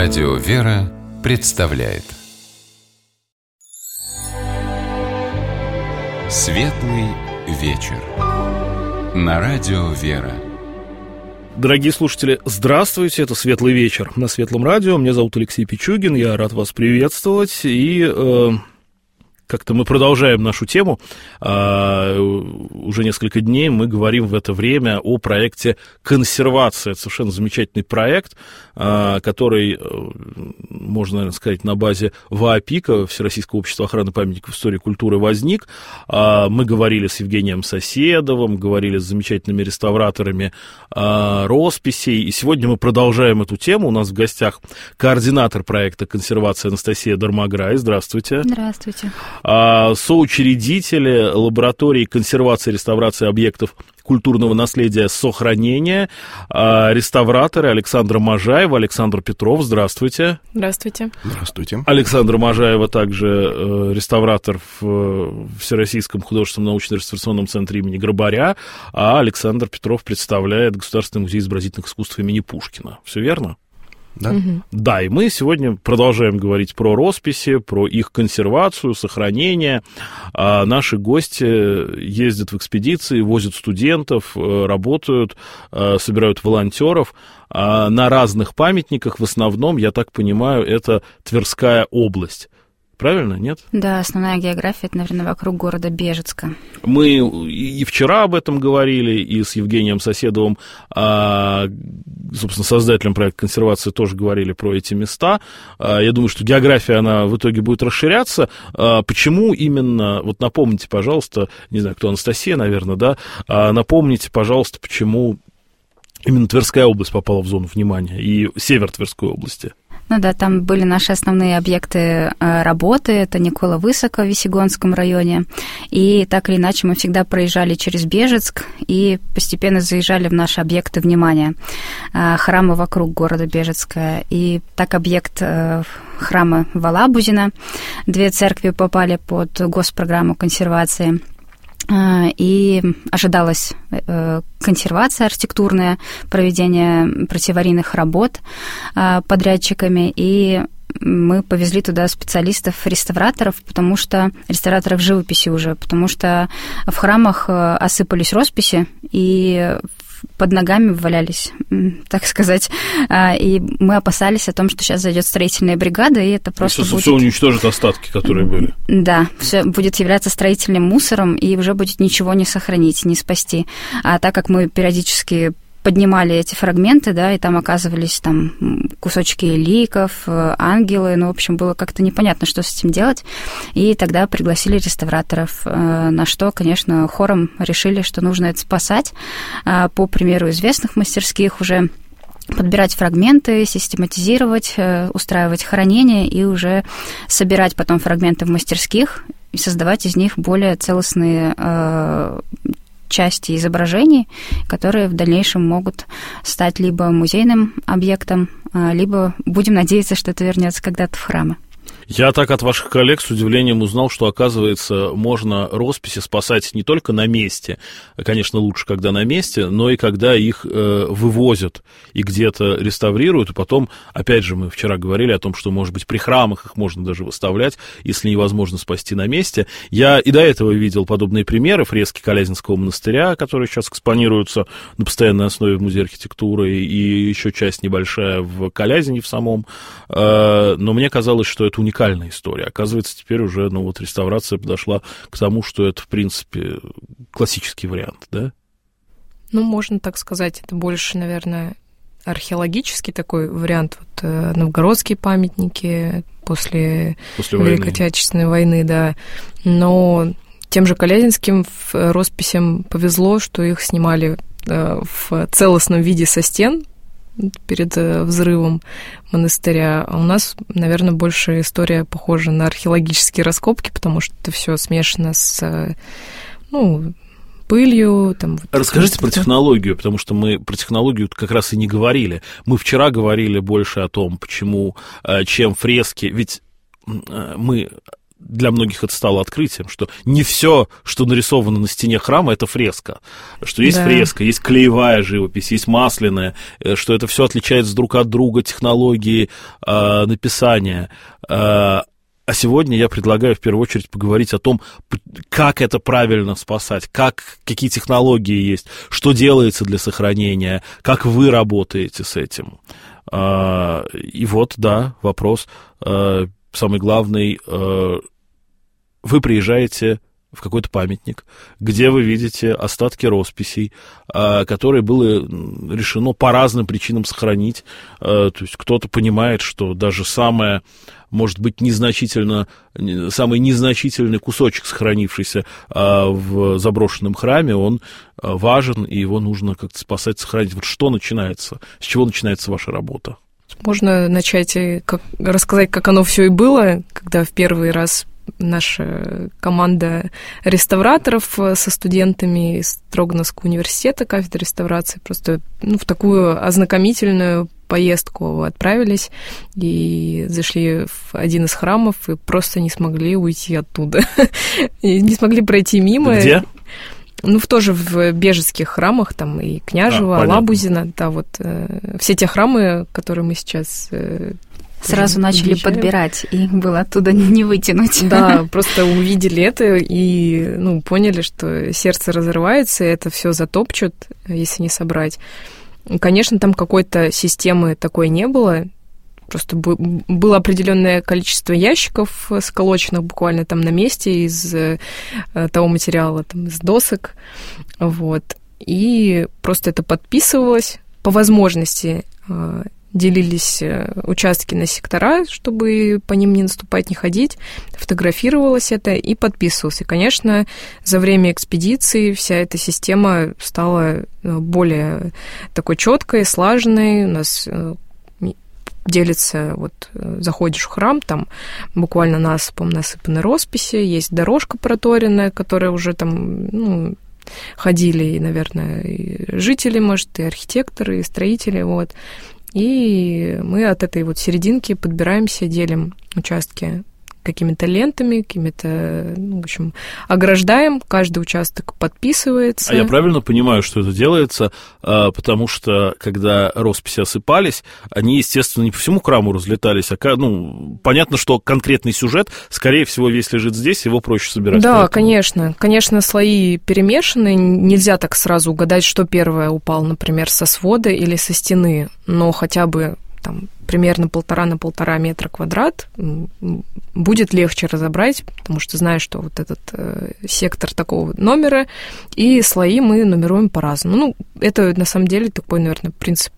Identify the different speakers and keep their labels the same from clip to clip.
Speaker 1: Радио «Вера» представляет Светлый вечер на Радио «Вера».
Speaker 2: Дорогие слушатели, здравствуйте, это «Светлый вечер» на Светлом радио. Меня зовут Алексей Пичугин, я рад вас приветствовать. И как-то мы продолжаем нашу тему. Уже несколько дней мы говорим в это время о проекте «Консервация». Это совершенно замечательный проект, который, можно, наверное, сказать, на базе ВААПИКа, Всероссийского общества охраны памятников истории и культуры, возник. Мы говорили с Евгением Соседовым, говорили с замечательными реставраторами росписей. И сегодня мы продолжаем эту тему. У нас в гостях координатор проекта «Консервация» Анастасия Дармограй. Здравствуйте.
Speaker 3: Здравствуйте.
Speaker 2: Соучредители лаборатории консервации и реставрации объектов культурного наследия «Сохранение», реставраторы Александра Можаева, Александр Петров. Здравствуйте.
Speaker 3: Здравствуйте.
Speaker 4: Здравствуйте.
Speaker 2: Александра Можаева также реставратор в Всероссийском художественном научно-реставрационном центре имени Грабаря, а Александр Петров представляет Государственный музей изобразительных искусств имени Пушкина. Все верно?
Speaker 4: Да.
Speaker 2: Да, и мы сегодня продолжаем говорить про росписи, про их консервацию, сохранение. Наши гости ездят в экспедиции, возят студентов, работают, собирают волонтеров на разных памятниках. В основном, я так понимаю, это Тверская область. Правильно, нет?
Speaker 3: Да, основная география, это, наверное, вокруг города Бежецка.
Speaker 2: Мы и вчера об этом говорили, и с Евгением Соседовым, собственно, создателем проекта «Консервация», тоже говорили про эти места. Я думаю, что география, она в итоге будет расширяться. Почему именно, вот напомните, пожалуйста, не знаю, кто, Анастасия, наверное, да, напомните, пожалуйста, почему именно Тверская область попала в зону внимания и север Тверской области?
Speaker 3: Ну да, там были наши основные объекты работы, это Никола Высоко в Весьегонском районе, и так или иначе мы всегда проезжали через Бежецк и постепенно заезжали в наши объекты внимания, храмы вокруг города Бежецка, и так объект храма Волабузина, 2 церкви попали под госпрограмму консервации. И ожидалась консервация архитектурная, проведение противоаварийных работ подрядчиками, и мы повезли туда специалистов-реставраторов, реставраторов живописи уже, потому что в храмах осыпались росписи, и под ногами валялись, так сказать, и мы опасались о том, что сейчас зайдет строительная бригада, и это просто будет...
Speaker 2: Все уничтожит остатки, которые были.
Speaker 3: Да, все будет являться строительным мусором, и уже будет ничего не сохранить, не спасти. А так как мы периодически поднимали эти фрагменты, да, и там оказывались кусочки ликов, ангелы, в общем, было как-то непонятно, что с этим делать, и тогда пригласили реставраторов, на что, конечно, хором решили, что нужно это спасать, по примеру известных мастерских уже подбирать фрагменты, систематизировать, устраивать хранение и уже собирать потом фрагменты в мастерских и создавать из них более целостные части изображений, которые в дальнейшем могут стать либо музейным объектом, либо будем надеяться, что это вернется когда-то в храмы.
Speaker 2: Я так от ваших коллег с удивлением узнал, что, оказывается, можно росписи спасать не только на месте, конечно, лучше, когда на месте, но и когда их вывозят и где-то реставрируют, и потом, опять же, мы вчера говорили о том, что, может быть, при храмах их можно даже выставлять, если невозможно спасти на месте. Я и до этого видел подобные примеры, фрески Колязинского монастыря, которые сейчас экспонируются на постоянной основе в Музее архитектуры, и еще часть небольшая в Колязине в самом, но мне казалось, что это уникальная история. Оказывается, теперь уже, реставрация подошла к тому, что это, в принципе, классический вариант, да?
Speaker 5: Можно так сказать, это больше, наверное, археологический такой вариант. Новгородские памятники после Великой Отечественной войны, да. Но тем же Колязинским росписям повезло, что их снимали в целостном виде со стен перед взрывом монастыря. А у нас, наверное, больше история похожа на археологические раскопки, потому что это все смешано с пылью.
Speaker 2: Расскажите про технологию, потому что мы про технологию как раз и не говорили. Мы вчера говорили больше о том, почему, чем фрески, ведь мы для многих это стало открытием, что не все, что нарисовано на стене храма, это фреска. Что есть фреска, есть клеевая живопись, есть масляная, что это все отличается друг от друга, технологии написания. А сегодня я предлагаю в первую очередь поговорить о том, как это правильно спасать, какие технологии есть, что делается для сохранения, как вы работаете с этим. И вот, да, вопрос самый главный. Вы приезжаете в какой-то памятник, где вы видите остатки росписей, которые было решено по разным причинам сохранить. То есть кто-то понимает, что даже самый незначительный кусочек, сохранившийся в заброшенном храме, он важен, и его нужно как-то спасать, сохранить. Вот что начинается? С чего начинается ваша работа?
Speaker 5: Можно начать рассказать, как оно все и было, когда в первый раз наша команда реставраторов со студентами из Строгановского университета, кафедры реставрации, просто в такую ознакомительную поездку отправились и зашли в один из храмов и просто не смогли уйти оттуда. Не смогли пройти мимо.
Speaker 2: Где?
Speaker 5: Тоже в бежецких храмах, там и Княжево, Лабузино, да, вот все те храмы, которые мы сейчас
Speaker 3: сразу начали подбирать, и их было оттуда не вытянуть.
Speaker 5: Да, просто увидели это и поняли, что сердце разрывается, и это все затопчут, если не собрать. Конечно, там какой-то системы такой не было. Просто было определенное количество ящиков, сколоченных буквально там на месте из того материала, там, из досок. Вот. И просто это подписывалось. По возможности делились участки на сектора, чтобы по ним не наступать, не ходить. Фотографировалось это и подписывалось. И, конечно, за время экспедиции вся эта система стала более такой четкой, слаженной. У нас делится, заходишь в храм, там буквально насыпом насыпаны росписи, есть дорожка проторенная, которая уже там, ходили, и, наверное, и жители, может, и архитекторы, и строители, вот. И мы от этой серединки подбираемся, делим участки какими-то лентами, какими-то, в общем, ограждаем, каждый участок подписывается.
Speaker 2: А я правильно понимаю, что это делается, потому что, когда росписи осыпались, они, естественно, не по всему храму разлетались, понятно, что конкретный сюжет, скорее всего, весь лежит здесь, его проще собирать.
Speaker 5: Да, поэтому... конечно. Конечно, слои перемешаны, нельзя так сразу угадать, что первое упало, например, со свода или со стены, но хотя бы там примерно 1,5 на 1,5 метра квадрат, будет легче разобрать, потому что знаю, что вот этот сектор такого номера, и слои мы нумеруем по-разному. Это на самом деле такой, наверное, принцип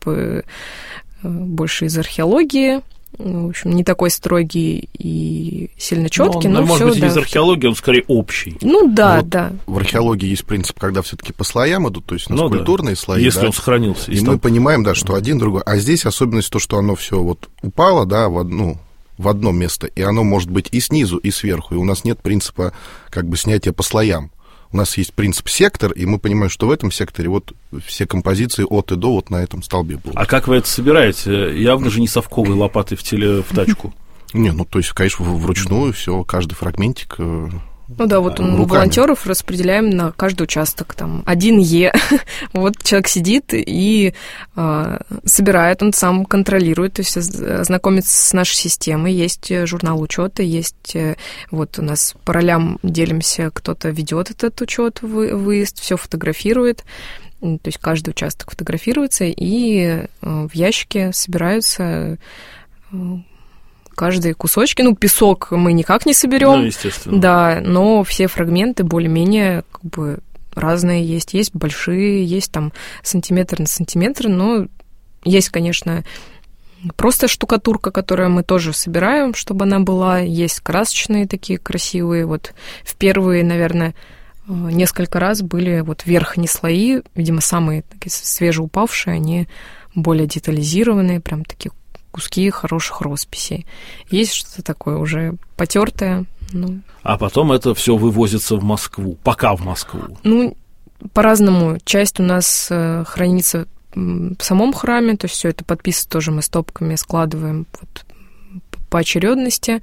Speaker 5: больше из археологии. В общем, не такой строгий и сильно четкий, но
Speaker 2: может
Speaker 5: всё,
Speaker 2: быть,
Speaker 5: да.
Speaker 2: Из археологии он скорее общий.
Speaker 5: Да, да.
Speaker 4: В археологии есть принцип, когда все-таки по слоям идут, то есть у нас культурные слои.
Speaker 2: Если он сохранился.
Speaker 4: И мы понимаем, да, что один другой. А здесь особенность то, что оно все упало, да, в одно место, и оно может быть и снизу, и сверху. И у нас нет принципа снятия по слоям. У нас есть принцип сектор, и мы понимаем, что в этом секторе все композиции от и до на этом столбе будут.
Speaker 2: А как вы это собираете? Явно же не совковой лопатой в тачку.
Speaker 4: То есть, конечно, вручную все, каждый фрагментик.
Speaker 5: Волонтеров распределяем на каждый участок, там, 1Е. Человек сидит и собирает, он сам контролирует, то есть знакомится с нашей системой, есть журнал учета, есть у нас по ролям делимся, кто-то ведет этот учет, выезд, все фотографирует, то есть каждый участок фотографируется, и в ящике собираются каждые кусочки. Песок мы никак не соберем.
Speaker 2: Естественно.
Speaker 5: Да, но все фрагменты более-менее разные есть. Есть большие, есть там сантиметр на сантиметр, но есть, конечно, просто штукатурка, которую мы тоже собираем, чтобы она была. Есть красочные такие красивые. В первые, наверное, несколько раз были верхние слои, видимо, самые такие свежеупавшие, они более детализированные, прям такие куски хороших росписей. Есть что-то такое уже потертое.
Speaker 2: А потом это все вывозится в Москву, пока в Москву.
Speaker 5: По-разному. Часть у нас хранится в самом храме, то есть все это подписывается тоже мы стопками складываем по очередности.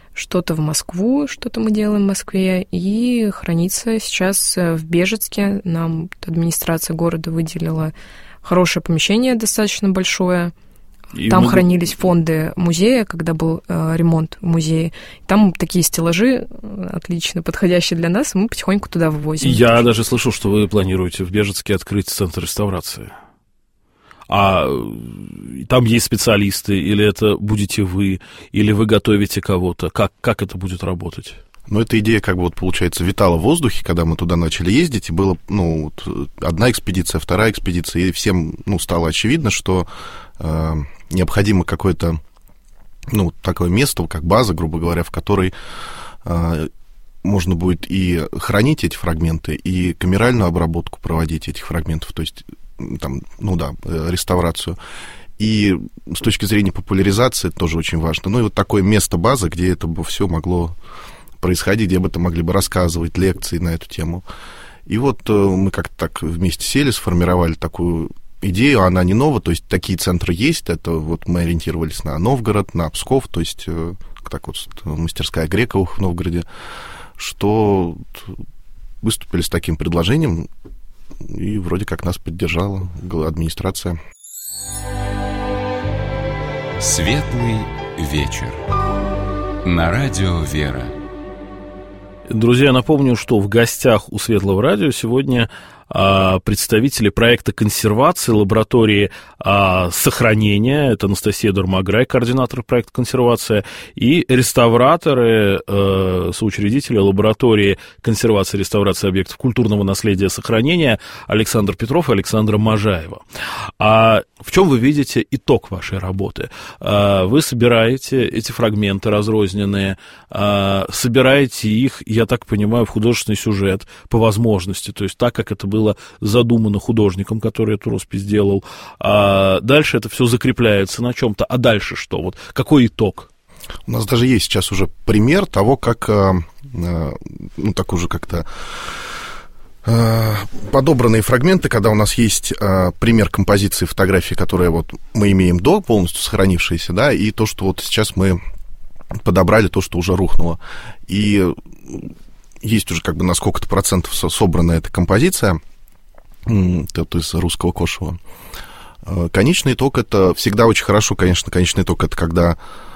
Speaker 5: что-то в Москву, что-то мы делаем в Москве, и хранится сейчас в Бежецке. Нам администрация города выделила хорошее помещение, достаточно большое. Там хранились фонды музея, когда был ремонт в музее. Там такие стеллажи отлично подходящие для нас, и мы потихоньку туда вывозим.
Speaker 2: Я даже слышал, что вы планируете в Бежецке открыть центр реставрации. А там есть специалисты, или это будете вы, или вы готовите кого-то? Как это будет работать?
Speaker 4: Ну, эта идея, как бы, вот, получается, витала в воздухе, когда мы туда начали ездить, и было, ну, вот, одна экспедиция, вторая экспедиция, и всем, ну, стало очевидно, что необходимо какое-то, ну, такое место, как база, грубо говоря, в которой можно будет и хранить эти фрагменты, и камеральную обработку проводить этих фрагментов, то есть, там, ну да, реставрацию. И с точки зрения популяризации это тоже очень важно. Ну, и вот такое место-база, где это бы все могло происходить, где об этом могли бы рассказывать, лекции на эту тему. И вот мы как-то так вместе сели, сформировали такую идею, она не новая, то есть такие центры есть, это вот мы ориентировались на Новгород, на Псков, то есть так вот мастерская Грековых в Новгороде, что выступили с таким предложением, и вроде как нас поддержала администрация.
Speaker 1: Светлый вечер. На радио «Вера».
Speaker 2: Друзья, напомню, что в гостях у Светлого радио сегодня представители проекта консервации лаборатории сохранения, это Анастасия Дурмаграй, координатор проекта консервация, и реставраторы, соучредители лаборатории консервации и реставрации объектов культурного наследия сохранения Александр Петров и Александра Можаева. А в чем вы видите итог вашей работы? Вы собираете эти фрагменты разрозненные, собираете их, я так понимаю, в художественный сюжет по возможности, то есть так, как это было задумано художником, который эту роспись делал. А дальше это все закрепляется на чем-то. А дальше что? Вот какой итог?
Speaker 4: У нас даже есть сейчас уже пример того, как, ну, так уже как-то подобранные фрагменты, когда у нас есть пример композиции фотографии, которые вот мы имеем до, полностью сохранившиеся, да, и то, что вот сейчас мы подобрали, то, что уже рухнуло. И есть уже как бы на сколько-то процентов собрана эта композиция, это из русского Кошева. Конечный итог — это всегда очень хорошо, конечно, конечный итог — это когда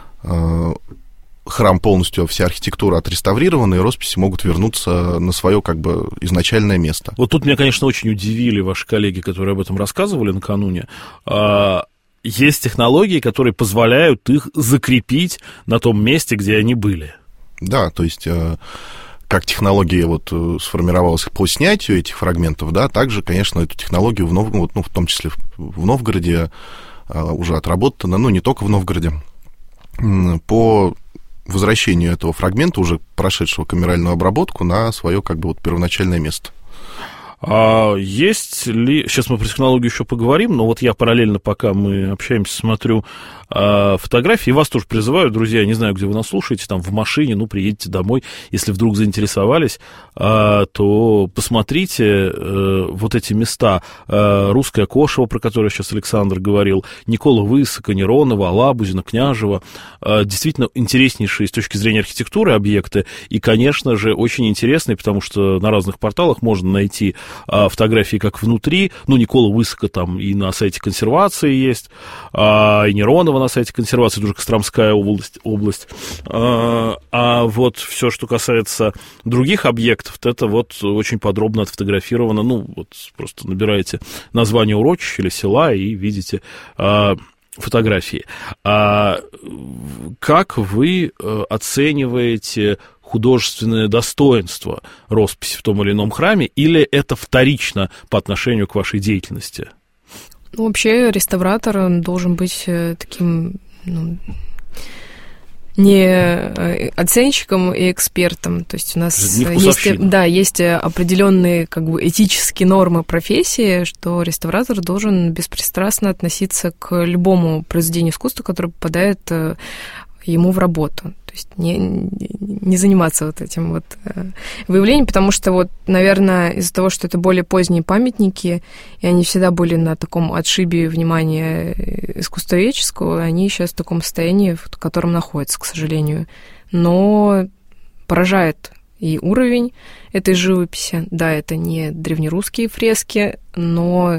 Speaker 4: храм полностью, вся архитектура отреставрирована, и росписи могут вернуться на свое как бы изначальное место.
Speaker 2: Вот тут меня, конечно, очень удивили ваши коллеги, которые об этом рассказывали накануне. Есть технологии, которые позволяют их закрепить на том месте, где они были.
Speaker 4: Да, то есть как технология вот сформировалась по снятию этих фрагментов, да, также, конечно, эту технологию в Новгороде, ну, в том числе в Новгороде уже отработана, ну, не только в Новгороде, по возвращению этого фрагмента, уже прошедшего камеральную обработку, на свое как бы вот первоначальное место.
Speaker 2: А есть ли... Сейчас мы про технологию еще поговорим, но вот я параллельно, пока мы общаемся, смотрю фотографии, и вас тоже призываю, друзья, я не знаю, где вы нас слушаете, там в машине, ну, приедете домой, если вдруг заинтересовались, то посмотрите вот эти места. Русское Кошево, про которое сейчас Александр говорил, Никола Высока, Неронова, Алабузина, Княжева. Действительно интереснейшие с точки зрения архитектуры объекты, и, конечно же, очень интересные, потому что на разных порталах можно найти фотографии как внутри, ну, Никола Высока там и на сайте консервации есть, и Неронова на сайте консервации, это уже Костромская область. А вот все, что касается других объектов, это вот очень подробно отфотографировано, ну, вот просто набираете название урочища или села и видите фотографии. Как вы оцениваете художественное достоинство росписи в том или ином храме, или это вторично по отношению к вашей деятельности?
Speaker 5: Ну, вообще, реставратор должен быть таким, ну, не оценщиком и экспертом. То есть у нас есть определенные как бы этические нормы профессии, что реставратор должен беспристрастно относиться к любому произведению искусства, которое попадает ему в работу. То есть не заниматься вот этим вот выявлением, потому что вот, наверное, из-за того, что это более поздние памятники, и они всегда были на таком отшибе внимания искусствоведческого, они сейчас в таком состоянии, в котором находятся, к сожалению. Но поражает и уровень этой живописи. Да, это не древнерусские фрески, но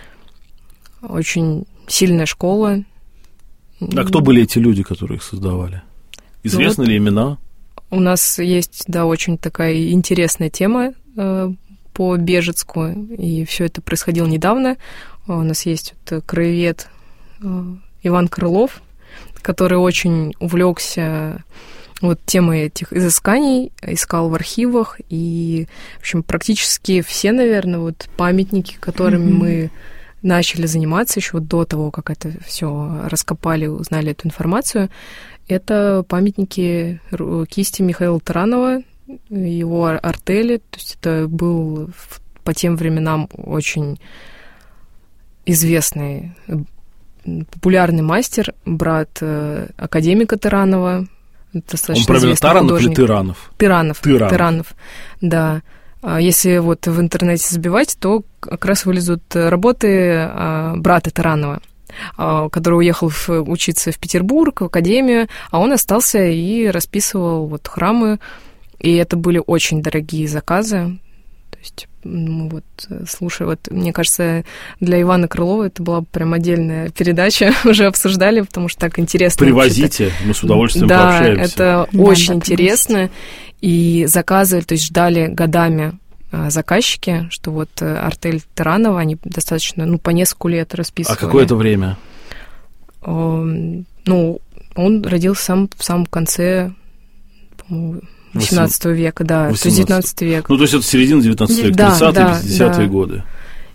Speaker 5: очень сильная школа.
Speaker 2: А кто были эти люди, которые их создавали? Известны ли имена?
Speaker 5: У нас есть, да, очень такая интересная тема по Бежецку, и все это происходило недавно. У нас есть вот краевед Иван Крылов, который очень увлекся вот темой этих изысканий, искал в архивах, и, в общем, практически все, наверное, вот памятники, которыми мы начали заниматься еще до того, как это все раскопали, узнали эту информацию, это памятники кисти Михаила Таранова, его артели. То есть это был по тем временам очень известный, популярный мастер, брат академика Таранова.
Speaker 2: Он правильно Таранов или Тыранов?
Speaker 5: Тыранов, да. Если вот в интернете забивать, то как раз вылезут работы брата Таранова, который уехал учиться в Петербург, в академию, а он остался и расписывал вот храмы, и это были очень дорогие заказы. То есть, вот, слушай, вот, мне кажется, для Ивана Крылова это была прям отдельная передача, уже обсуждали, потому что так интересно.
Speaker 2: Привозите, мы с удовольствием пообщаемся.
Speaker 5: Да, это очень интересно, и заказывали, то есть ждали годами заказчики, что вот артель Таранова, они достаточно, по несколько лет расписывали.
Speaker 2: А какое это время?
Speaker 5: Он родился в самом конце, по-моему, 18 века, да, 18. То есть 19 век.
Speaker 2: То есть это середина 19 века, 30-е, 50-е годы.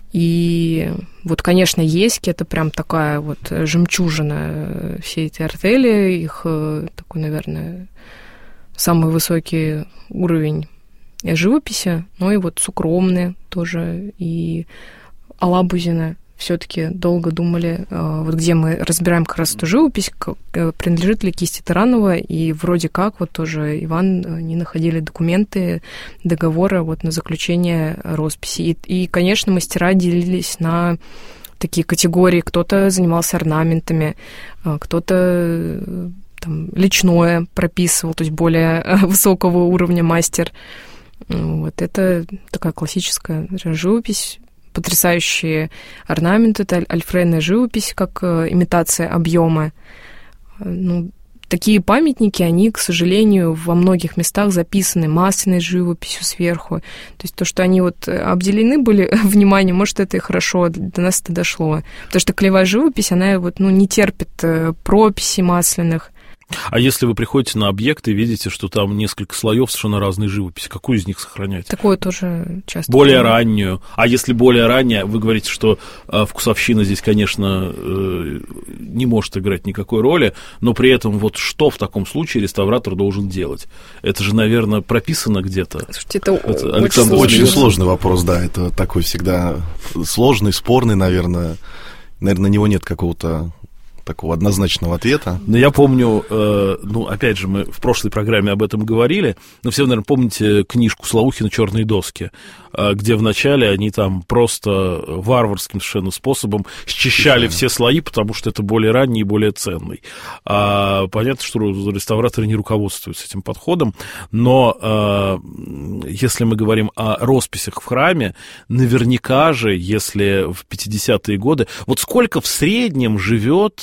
Speaker 5: И вот, конечно, Еськи — это прям такая вот жемчужина всей этой артели, их такой, наверное, самый высокий уровень живописи, но и вот Сукромны тоже, и Алабузина. Все-таки долго думали, вот где мы разбираем как раз эту живопись, принадлежит ли кисти Таранова, и вроде как вот тоже Иван не находили документы, договоры вот на заключение росписи. И, конечно, мастера делились на такие категории. Кто-то занимался орнаментами, кто-то там личное прописывал, то есть более высокого уровня мастер. Вот это такая классическая живопись, потрясающие орнаменты, это альфрейная живопись, как имитация объема. Такие памятники, они, к сожалению, во многих местах записаны масляной живописью сверху. То есть то, что они вот обделены были вниманием, может, это и хорошо, до нас это дошло. Потому что клеевая живопись, она вот, не терпит прописей масляных.
Speaker 2: А если вы приходите на объект и видите, что там несколько слоев совершенно разной живописи, какую из них сохранять?
Speaker 5: Такое тоже часто.
Speaker 2: Более раннюю. А если более ранняя, вы говорите, что вкусовщина здесь, конечно, не может играть никакой роли, но при этом вот что в таком случае реставратор должен делать? Это же, наверное, прописано где-то.
Speaker 5: Слушайте, это
Speaker 4: очень сложный вопрос, да, это такой всегда сложный, спорный, наверное. Наверное, на него нет какого-то такого однозначного ответа.
Speaker 2: Но я помню, опять же, мы в прошлой программе об этом говорили, но все, наверное, помните книжку Слоухина «Черные доски», где вначале они там просто варварским совершенно способом счищали все слои, потому что это более ранний и более ценный. Понятно, что реставраторы не руководствуются этим подходом, но если мы говорим о росписях в храме, наверняка же, если в 50-е годы, вот сколько в среднем живет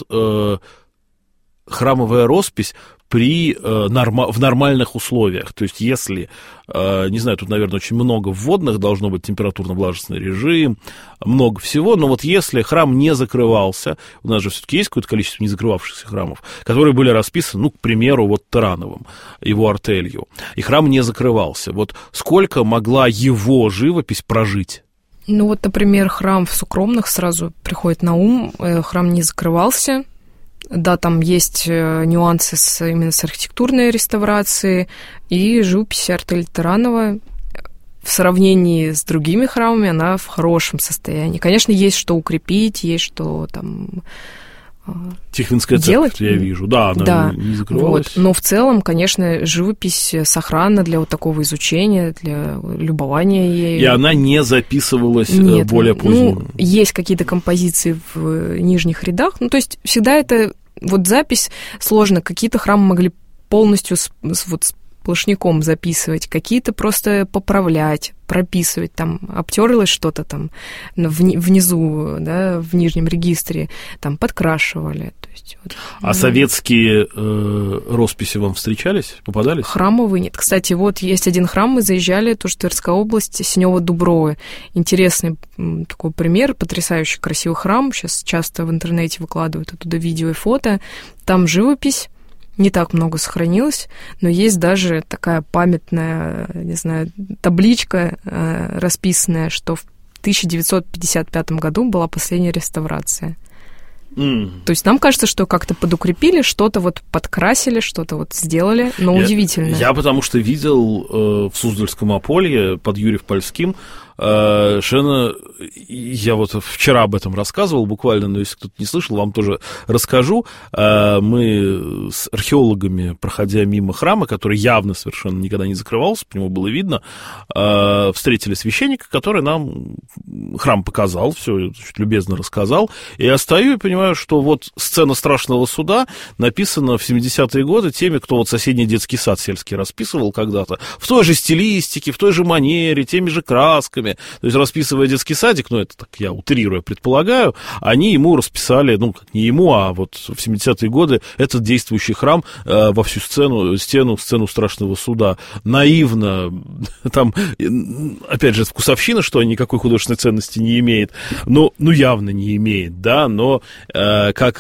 Speaker 2: храмовая роспись в нормальных условиях. То есть, если, не знаю, тут, наверное, очень много вводных, должно быть температурно-влажностный режим, много всего, но вот если храм не закрывался, у нас же все-таки есть какое-то количество незакрывавшихся храмов, которые были расписаны, к примеру, вот Тарановым, его артелью, и храм не закрывался. Вот сколько могла его живопись прожить?
Speaker 5: Например, храм в Сукромных сразу приходит на ум, храм не закрывался. Да, там есть нюансы именно с архитектурной реставрацией, и живопись артели Таранова в сравнении с другими храмами, она в хорошем состоянии. Конечно, есть что укрепить, есть что там
Speaker 2: Тихвинская церковь, я вижу. Да, она не закрывалась.
Speaker 5: Вот. Но в целом, конечно, живопись сохранна для вот такого изучения, для любования ею.
Speaker 2: И она не записывалась более поздним?
Speaker 5: Есть какие-то композиции в нижних рядах. То есть всегда это вот запись сложно. Какие-то храмы могли полностью сплошняком записывать, какие-то просто поправлять, прописывать, там, обтерлось что-то там внизу, да, в нижнем регистре, там, подкрашивали. То есть,
Speaker 2: советские росписи вам встречались, попадались?
Speaker 5: Храмовые нет. Кстати, вот есть один храм, мы заезжали, тоже Тверская область, Синево-Дубровы. Интересный такой пример, потрясающий красивый храм, сейчас часто в интернете выкладывают оттуда видео и фото. Там живопись, не так много сохранилось, но есть даже такая памятная, не знаю, табличка расписанная, что в 1955 году была последняя реставрация. То есть нам кажется, что как-то подукрепили, что-то вот подкрасили, что-то вот сделали, но удивительно.
Speaker 2: Я потому что видел в Суздальском Аполье под Юрьев-Польским совершенно... Я вот вчера об этом рассказывал буквально, но если кто-то не слышал, вам тоже расскажу. Мы с археологами, проходя мимо храма, который явно совершенно никогда не закрывался, по нему было видно, встретили священника, который нам храм показал, все любезно рассказал. И я стою и понимаю, что вот сцена страшного суда написана в 70-е годы теми, кто вот соседний детский сад сельский расписывал когда-то, в той же стилистике, в той же манере, теми же красками. То есть, расписывая детский садик, это так я утрируя предполагаю, они ему расписали, не ему, а вот в 70-е годы этот действующий храм во всю сцену страшного суда. Наивно, там, опять же, вкусовщина, что никакой художественной ценности не имеет, но явно не имеет, да, но как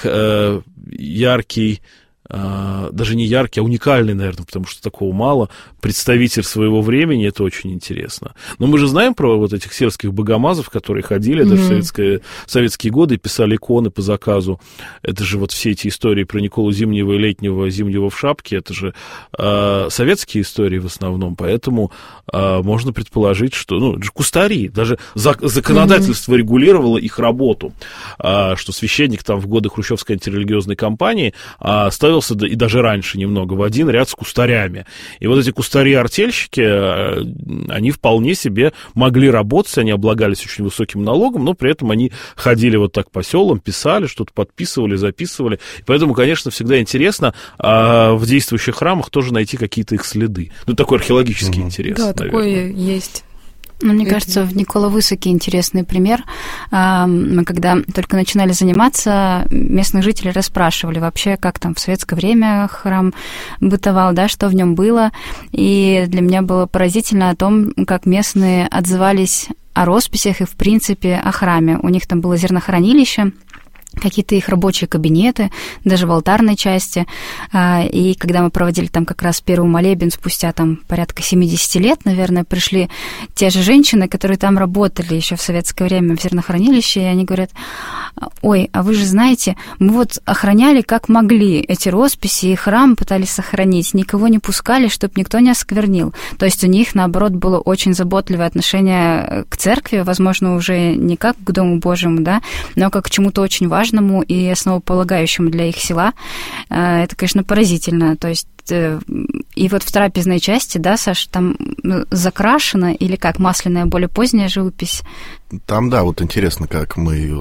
Speaker 2: яркий, даже не яркий, а уникальный, наверное, потому что такого мало, представитель своего времени, это очень интересно. Но мы же знаем про вот этих сербских богомазов, которые ходили даже в советские годы и писали иконы по заказу. Это же вот все эти истории про Николу Зимнего и Летнего Зимнего в шапке, это же советские истории в основном, поэтому можно предположить, что, это же кустари, даже законодательство регулировало их работу, что священник там в годы хрущевской антирелигиозной кампании ставил и даже раньше немного, в один ряд с кустарями. И вот эти кустари-артельщики, они вполне себе могли работать, они облагались очень высоким налогом, но при этом они ходили вот так по селам, писали, что-то подписывали, записывали. И поэтому, конечно, всегда интересно в действующих храмах тоже найти какие-то их следы. Такой археологический интерес,
Speaker 5: да,
Speaker 2: наверное.
Speaker 5: Такое есть.
Speaker 3: Мне кажется, в Никола-Высоке интересный пример. Мы когда только начинали заниматься, местных жителей расспрашивали вообще, как там в советское время храм бытовал, да, что в нем было. И для меня было поразительно о том, как местные отзывались о росписях и, в принципе, о храме. У них там было зернохранилище, какие-то их рабочие кабинеты, даже в алтарной части. И когда мы проводили там как раз первый молебен, спустя там порядка 70 лет, наверное, пришли те же женщины, которые там работали еще в советское время в зернохранилище, и они говорят: ой, а вы же знаете, мы вот охраняли как могли эти росписи, и храм пытались сохранить, никого не пускали, чтобы никто не осквернил. То есть у них, наоборот, было очень заботливое отношение к церкви, возможно, уже не как к Дому Божьему, да, но как к чему-то очень важному и основополагающему для их села. Это, конечно, поразительно. То есть и вот в трапезной части, да, Саш, там закрашена или как масляная, более поздняя живопись?
Speaker 4: Там, да, вот интересно, как мы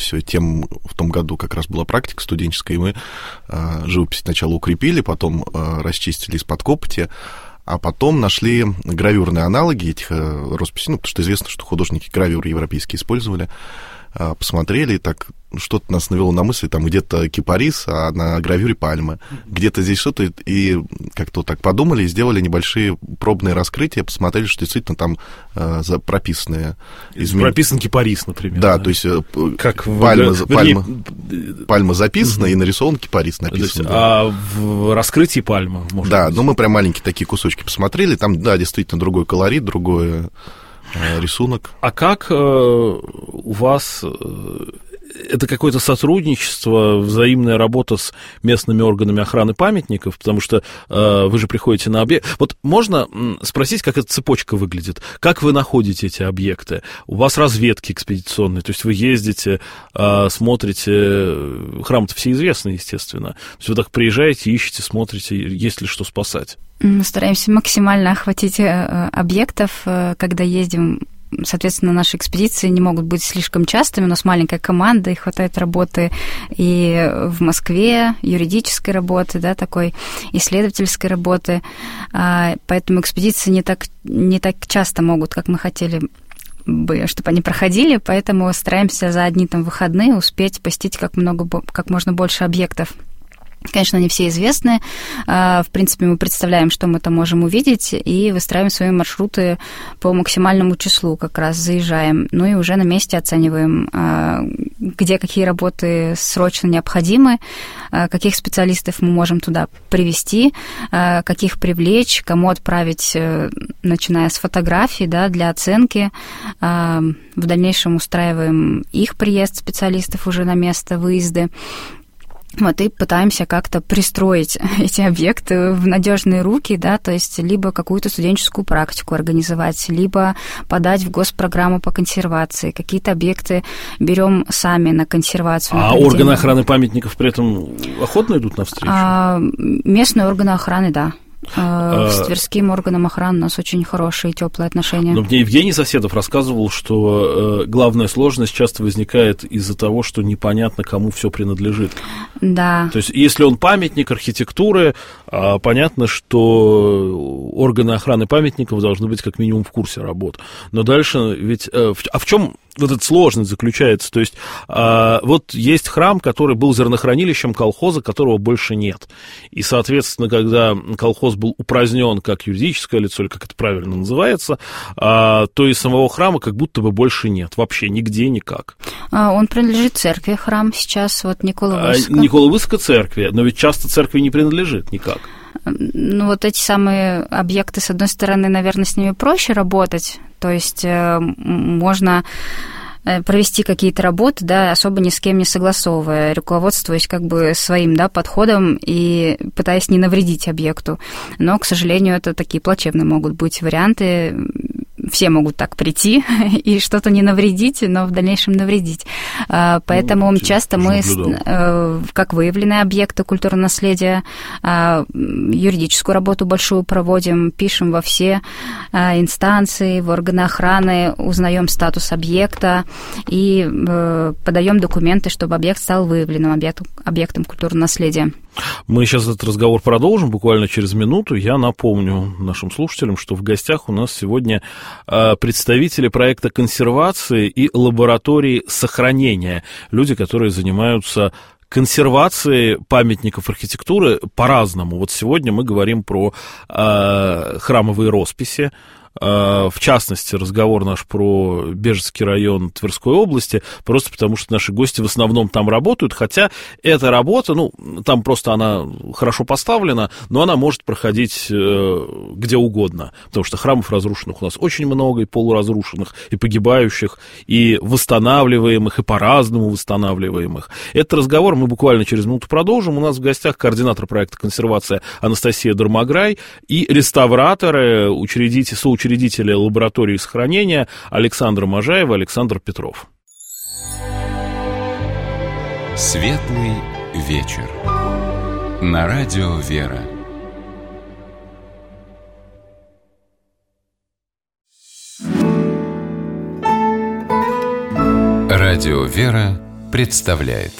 Speaker 4: в том году как раз была практика студенческая, и мы живопись сначала укрепили, потом расчистили из-под копоти, а потом нашли гравюрные аналоги этих росписей, потому что известно, что художники гравюры европейские использовали. Посмотрели, так что-то нас навело на мысль, там где-то кипарис, а на гравюре пальмы, где-то здесь что-то, и как-то так подумали, и сделали небольшие пробные раскрытия, посмотрели, что действительно там прописанные изменения.
Speaker 2: Прописан кипарис, например.
Speaker 4: Да, то есть
Speaker 2: как
Speaker 4: пальма записана, и нарисован кипарис написан.
Speaker 2: А в раскрытии пальма, может быть.
Speaker 4: Да, мы прям маленькие такие кусочки посмотрели, там, да, действительно другой колорит, другой рисунок.
Speaker 2: А как у вас это какое-то сотрудничество, взаимная работа с местными органами охраны памятников, потому что вы же приходите на объект. Вот можно спросить, как эта цепочка выглядит? Как вы находите эти объекты? У вас разведки экспедиционные, то есть вы ездите, смотрите, храм-то всеизвестный, естественно. То есть вы так приезжаете, ищете, смотрите, есть ли что спасать.
Speaker 3: Мы стараемся максимально охватить объектов, когда ездим. Соответственно, наши экспедиции не могут быть слишком частыми. У нас маленькая команда, и хватает работы и в Москве, юридической работы, да, такой исследовательской работы. Поэтому экспедиции не так часто могут, как мы хотели бы, чтобы они проходили, поэтому стараемся за одни там выходные успеть посетить как можно больше объектов. Конечно, они все известны. В принципе, мы представляем, что мы там можем увидеть, и выстраиваем свои маршруты по максимальному числу, как раз заезжаем. Ну и уже на месте оцениваем, где какие работы срочно необходимы, каких специалистов мы можем туда привести, каких привлечь, кому отправить, начиная с фотографий, да, для оценки. В дальнейшем устраиваем их приезд специалистов уже на место, выезды. Вот, и пытаемся как-то пристроить эти объекты в надежные руки, да, то есть либо какую-то студенческую практику организовать, либо подать в госпрограмму по консервации. Какие-то объекты берем сами на консервацию.
Speaker 2: А органы охраны памятников при этом охотно идут навстречу?
Speaker 3: Местные органы охраны, да. С Тверским органом охраны у нас очень хорошие и теплые отношения.
Speaker 2: Но мне Евгений Соседов рассказывал, что главная сложность часто возникает из-за того, что непонятно, кому все принадлежит.
Speaker 3: Да.
Speaker 2: То есть, если он памятник архитектуры, понятно, что органы охраны памятников должны быть как минимум в курсе работ. Но дальше ведь... в чем вот эта сложность заключается? То есть, вот есть храм, который был зернохранилищем колхоза, которого больше нет. И, соответственно, когда колхоз был упразднен как юридическое лицо, или как это правильно называется, то и самого храма как будто бы больше нет. Вообще нигде, никак.
Speaker 3: Он принадлежит церкви, храм сейчас, вот Никола Высока.
Speaker 2: Никола Высока церкви, но ведь часто церкви не принадлежит никак.
Speaker 3: Ну, вот эти самые объекты, с одной стороны, наверное, с ними проще работать, то есть можно провести какие-то работы, да, особо ни с кем не согласовывая, руководствуясь как бы своим, да, подходом и пытаясь не навредить объекту. Но, к сожалению, это такие плачевные могут быть варианты. Все могут так прийти и что-то не навредить, но в дальнейшем навредить. Поэтому часто мы, как выявленные объекты культурного наследия, юридическую работу большую проводим, пишем во все инстанции, в органы охраны, узнаем статус объекта и подаем документы, чтобы объект стал выявленным объектом культурного наследия.
Speaker 2: Мы сейчас этот разговор продолжим буквально через минуту. Я напомню нашим слушателям, что в гостях у нас сегодня представители проекта консервации и лаборатории сохранения. Люди, которые занимаются консервацией памятников архитектуры по-разному. Вот сегодня мы говорим про храмовые росписи. В частности, разговор наш про Бежецкий район Тверской области, просто потому что наши гости в основном там работают, хотя эта работа, ну, там просто она хорошо поставлена, но она может проходить где угодно, потому что храмов разрушенных у нас очень много, и полуразрушенных, и погибающих, и восстанавливаемых, и по-разному восстанавливаемых. Этот разговор мы буквально через минуту продолжим. У нас в гостях координатор проекта «Консервация» Анастасия Дармограй и реставраторы, соучредители лаборатории сохранения Александра Можаева, Александр Петров.
Speaker 1: Светлый вечер. На радио «Вера». Радио «Вера» представляет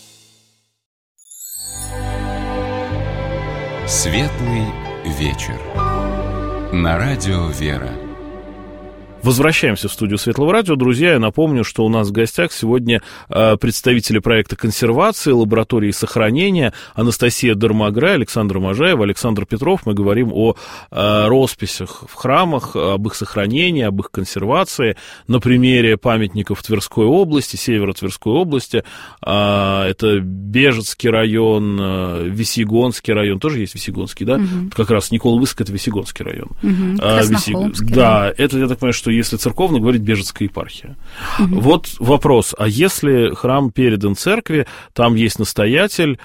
Speaker 1: Светлый вечер. На радио «Вера».
Speaker 2: Возвращаемся в студию Светлого радио. Друзья, я напомню, что у нас в гостях сегодня представители проекта консервации, лаборатории сохранения Анастасия Дармограй, Александр Можаев, Александр Петров. Мы говорим о росписях в храмах, об их сохранении, об их консервации на примере памятников Тверской области, Северо-Тверской области. Это Бежецкий район, Весьегонский район, тоже есть Весьегонский, да? Угу. Как раз Никола Высока — это Весьегонский район.
Speaker 3: Угу.
Speaker 2: Да, это, я так понимаю, что если церковно говорить, Бежецкая епархия. Вот вопрос, а если храм передан церкви, там есть настоятель,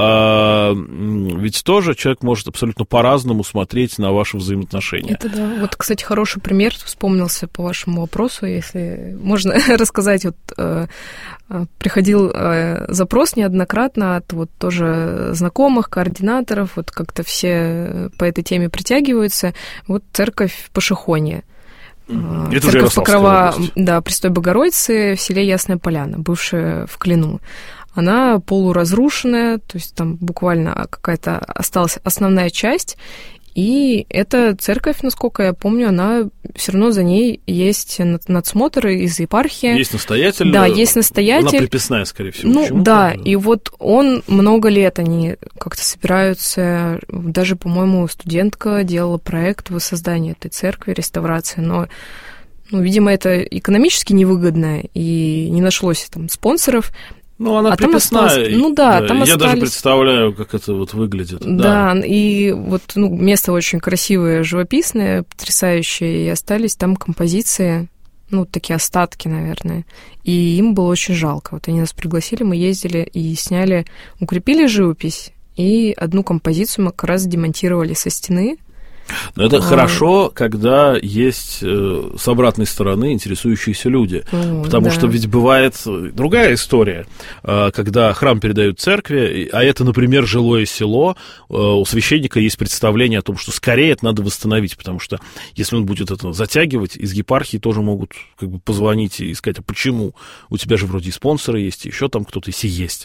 Speaker 2: ведь тоже человек может абсолютно по-разному смотреть на ваши взаимоотношения.
Speaker 5: Это да. Вот, кстати, хороший пример вспомнился по вашему вопросу, если можно рассказать. Вот приходил запрос неоднократно от вот тоже знакомых, координаторов, вот как-то все по этой теме притягиваются. Вот церковь Пашихонья. Церковь Покрова, да, Престой Богородицы в селе Ясная Поляна, бывшая в Клину. Она полуразрушенная, то есть там буквально какая-то осталась основная часть, и эта церковь, насколько я помню, она все равно за ней есть надсмотр из епархии.
Speaker 2: Есть настоятель.
Speaker 5: Да, есть настоятель.
Speaker 2: Она приписная, скорее всего.
Speaker 5: Ну, да, и вот он много лет, они как-то собираются, даже, по-моему, студентка делала проект воссоздания этой церкви, реставрации, но, видимо, это экономически невыгодно, и не нашлось там спонсоров.
Speaker 2: Ну, она приписная.
Speaker 5: Там остались...
Speaker 2: Я даже представляю, как это вот выглядит.
Speaker 5: Да, и вот место очень красивое, живописное, потрясающее, и остались там композиции, такие остатки, наверное. И им было очень жалко. Вот они нас пригласили, мы ездили и сняли, укрепили живопись, и одну композицию мы как раз демонтировали со стены.
Speaker 2: Но это хорошо, когда есть с обратной стороны интересующиеся люди. Потому что ведь бывает другая история, когда храм передают церкви, а это, например, жилое село, у священника есть представление о том, что скорее это надо восстановить, потому что если он будет это затягивать, из епархии тоже могут позвонить и сказать, а почему? У тебя же вроде и спонсоры есть, и еще там кто-то есть.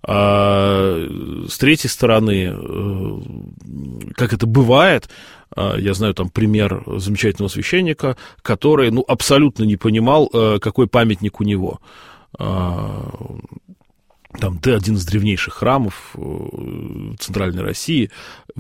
Speaker 2: А с третьей стороны, как это бывает, я знаю там пример замечательного священника, который, абсолютно не понимал, какой памятник у него. Там один из древнейших храмов Центральной России.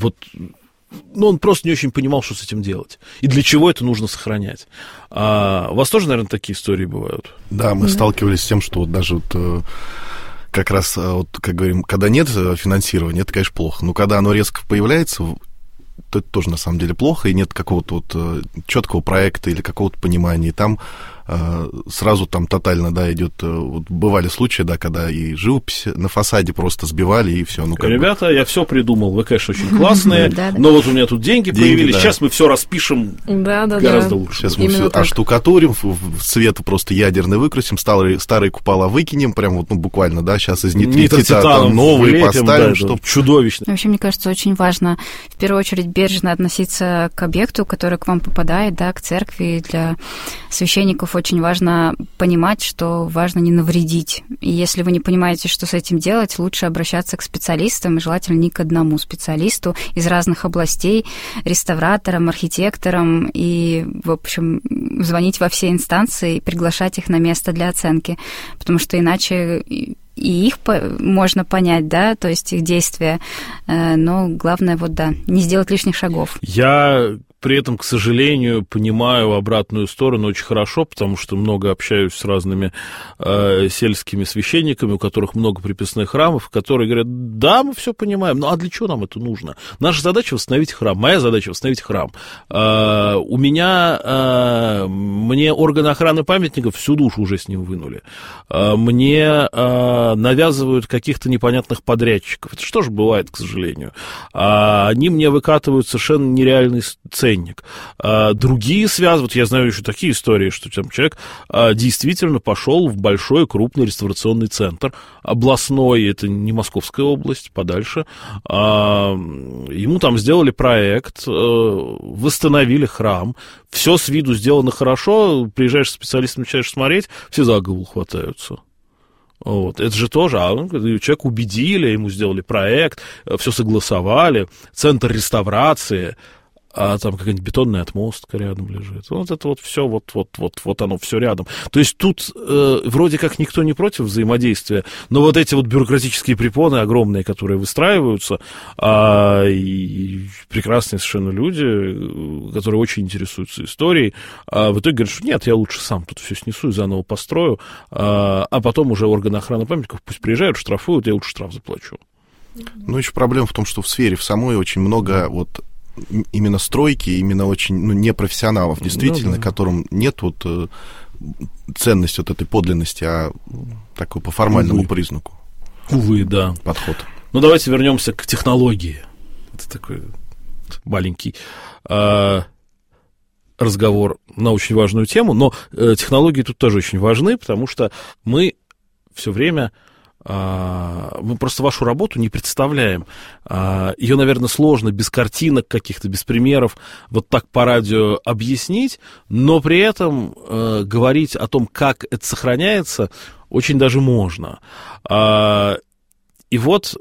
Speaker 2: Он просто не очень понимал, что с этим делать. И для чего это нужно сохранять. У вас тоже, наверное, такие истории бывают?
Speaker 4: Да, мы сталкивались с тем, что даже как раз, как говорим, когда нет финансирования, это, конечно, плохо. Но когда оно резко появляется, то это тоже на самом деле плохо, и нет какого-то четкого проекта или какого-то понимания. И там сразу там тотально, идет... бывали случаи, когда и живопись на фасаде просто сбивали, и все.
Speaker 2: Ребята, я все придумал, вы, конечно, очень классные, но вот у меня тут деньги появились, сейчас мы все распишем гораздо лучше.
Speaker 4: Сейчас мы все оштукатурим, в цвет просто ядерный выкрасим, старые купола выкинем, прям буквально, сейчас из нитроцетата новые поставим, чтобы...
Speaker 2: Чудовищно.
Speaker 3: Вообще, мне кажется, очень важно, в первую очередь, бережно относиться к объекту, который к вам попадает, к церкви. Для священников очень важно понимать, что важно не навредить. И если вы не понимаете, что с этим делать, лучше обращаться к специалистам, и желательно не к одному специалисту из разных областей, реставраторам, архитекторам, и, в общем, звонить во все инстанции и приглашать их на место для оценки, потому что иначе и их можно понять, то есть их действия, но главное, не сделать лишних шагов.
Speaker 2: Я при этом, к сожалению, понимаю обратную сторону очень хорошо, потому что много общаюсь с разными сельскими священниками, у которых много приписных храмов, которые говорят, да, мы все понимаем, а для чего нам это нужно? Наша задача восстановить храм, моя задача восстановить храм. Мне органы охраны памятников всю душу уже с ним вынули. Мне навязывают каких-то непонятных подрядчиков. Это что же бывает, к сожалению. Они мне выкатывают совершенно нереальный ценник. Другие связывают, я знаю еще такие истории, что там человек действительно пошел в большой крупный реставрационный центр, областной, это не Московская область, подальше, ему там сделали проект, восстановили храм, все с виду сделано хорошо, приезжаешь с специалистом, начинаешь смотреть, все за голову хватаются. Это же тоже, человека убедили, ему сделали проект, все согласовали, центр реставрации, а там какая-нибудь бетонная отмостка рядом лежит. Это все, оно все рядом. То есть тут вроде как никто не против взаимодействия, но эти бюрократические препоны огромные, которые выстраиваются, и прекрасные совершенно люди, которые очень интересуются историей, в итоге говорят, что нет, я лучше сам тут все снесу и заново построю, а потом уже органы охраны памятников пусть приезжают, штрафуют, я лучше штраф заплачу.
Speaker 4: Еще проблема в том, что в сфере в самой очень много именно стройки, именно очень непрофессионалов, действительно, которым нет вот ценности вот этой подлинности, а такой по формальному признаку.
Speaker 2: Увы, да.
Speaker 4: Подход.
Speaker 2: Ну, давайте вернемся к технологии. Это такой маленький разговор на очень важную тему, но технологии тут тоже очень важны, потому что мы все время, мы просто вашу работу не представляем. Ее, наверное, сложно без картинок каких-то, без примеров вот так по радио объяснить, но при этом говорить о том, как это сохраняется, очень даже можно. И вот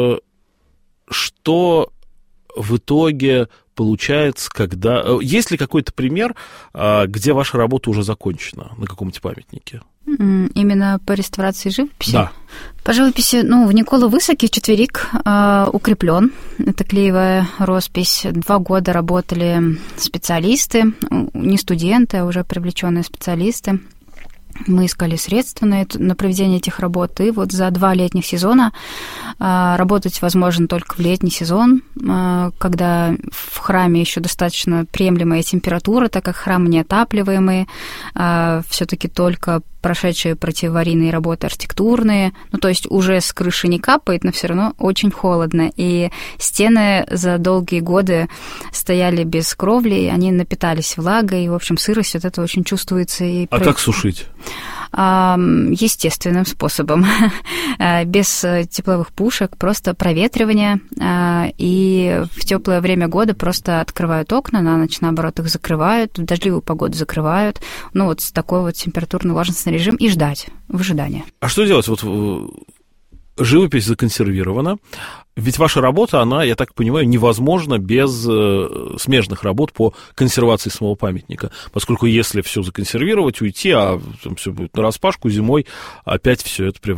Speaker 2: что в итоге получается, когда... Есть ли какой-то пример, где ваша работа уже закончена на каком-то памятнике?
Speaker 3: Именно по реставрации живописи?
Speaker 2: Да.
Speaker 3: По живописи, в Никола Высокий четверик укреплен. Это клеевая роспись. 2 года работали специалисты, не студенты, а уже привлеченные специалисты. Мы искали средства на проведение этих работ, и вот за 2 летних сезона работать возможно только в летний сезон, когда в храме еще достаточно приемлемая температура, так как храмы неотапливаемые, все-таки только прошедшие противоаварийные работы архитектурные, то есть уже с крыши не капает, но все равно очень холодно, и стены за долгие годы стояли без кровли, они напитались влагой, и, в общем, сырость вот это очень чувствуется.
Speaker 2: Как сушить?
Speaker 3: Естественным способом, без тепловых пушек, просто проветривание, и в теплое время года просто открывают окна, на ночь, наоборот, их закрывают, в дождливую погоду закрывают, вот с такой вот температурно-влажностный режим, и ждать, в ожидании.
Speaker 2: А что делать? Вот живопись законсервирована, ведь ваша работа, она, я так понимаю, невозможна без смежных работ по консервации самого памятника, поскольку если все законсервировать, уйти, а там все будет нараспашку, зимой опять все это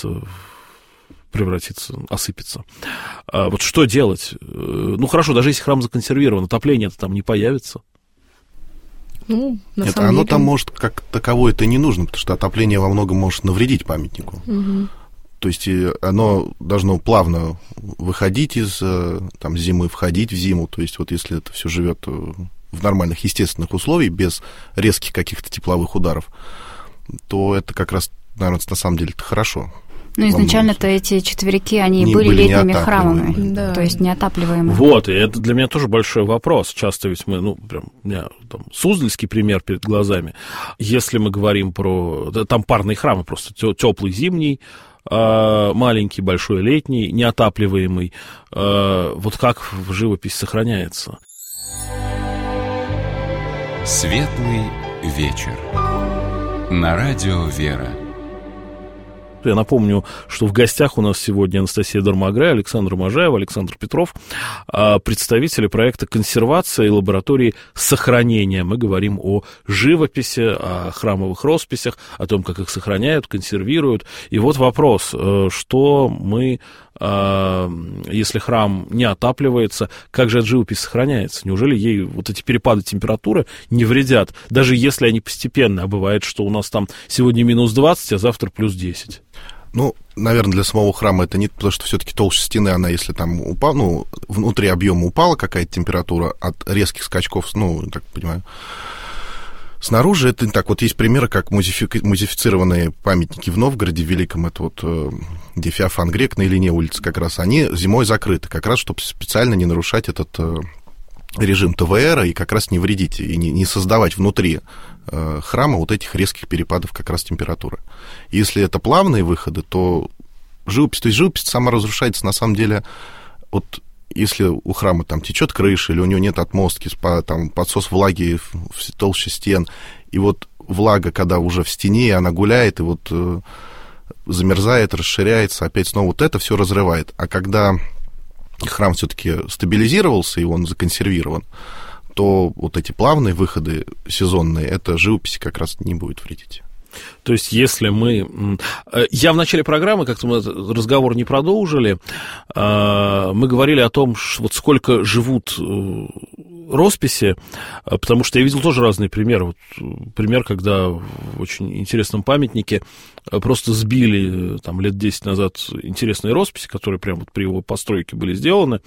Speaker 2: осыпется. Вот что делать? Хорошо, даже если храм законсервирован, отопление-то там не появится.
Speaker 4: Нет, оно там может как таковое-то не нужно, потому что отопление во многом может навредить памятнику.
Speaker 5: Угу.
Speaker 4: То есть оно должно плавно выходить из зимы, входить в зиму. То есть вот если это все живет в нормальных естественных условиях, без резких каких-то тепловых ударов, то это как раз, наверное, на самом деле это хорошо.
Speaker 3: Изначально-то эти четверики, они были летними храмами, да. То есть неотапливаемые.
Speaker 2: Вот, и это для меня тоже большой вопрос. Часто ведь мы, у меня там Суздальский пример перед глазами. Если мы говорим про... Там парные храмы просто, теплый зимний, маленький, большой летний, неотапливаемый. Вот как в живопись сохраняется?
Speaker 1: Светлый вечер. На радио «Вера».
Speaker 2: Я напомню, что в гостях у нас сегодня Анастасия Дармограй, Александр Можаев, Александр Петров, представители проекта консервации и лаборатории сохранения. Мы говорим о живописи, о храмовых росписях, о том, как их сохраняют, консервируют. И вот вопрос, что мы, если храм не отапливается, как же эта живопись сохраняется? Неужели ей вот эти перепады температуры не вредят, даже если они постепенно? А бывает, что у нас там сегодня минус 20, а завтра плюс 10.
Speaker 4: Наверное, для самого храма это нет, потому что все-таки толще стены, она, если там упала, внутри объема упала какая-то температура от резких скачков, так понимаю. Снаружи это так, вот есть примеры, как музифицированные памятники в Новгороде Великом, это вот где Феофан Грек на Ильине улице как раз, они зимой закрыты, как раз, чтобы специально не нарушать этот режим ТВР и как раз не вредить, и не создавать внутри храма вот этих резких перепадов как раз температуры. Если это плавные выходы, то живопись сама разрушается, на самом деле, вот если у храма там течет крыша, или у него нет отмостки, там подсос влаги в толще стен, и вот влага, когда уже в стене, она гуляет, и вот замерзает, расширяется, опять снова вот это все разрывает. А когда храм все-таки стабилизировался, и он законсервирован, то вот эти плавные выходы сезонные, это живописи как раз не будет вредить.
Speaker 2: То есть, если мы... Я в начале программы, как-то мы этот разговор не продолжили, мы говорили о том, вот сколько живут росписи, потому что я видел тоже разные примеры. Вот пример, когда в очень интересном памятнике просто сбили там, лет 10 назад интересные росписи, которые прямо вот при его постройке были сделаны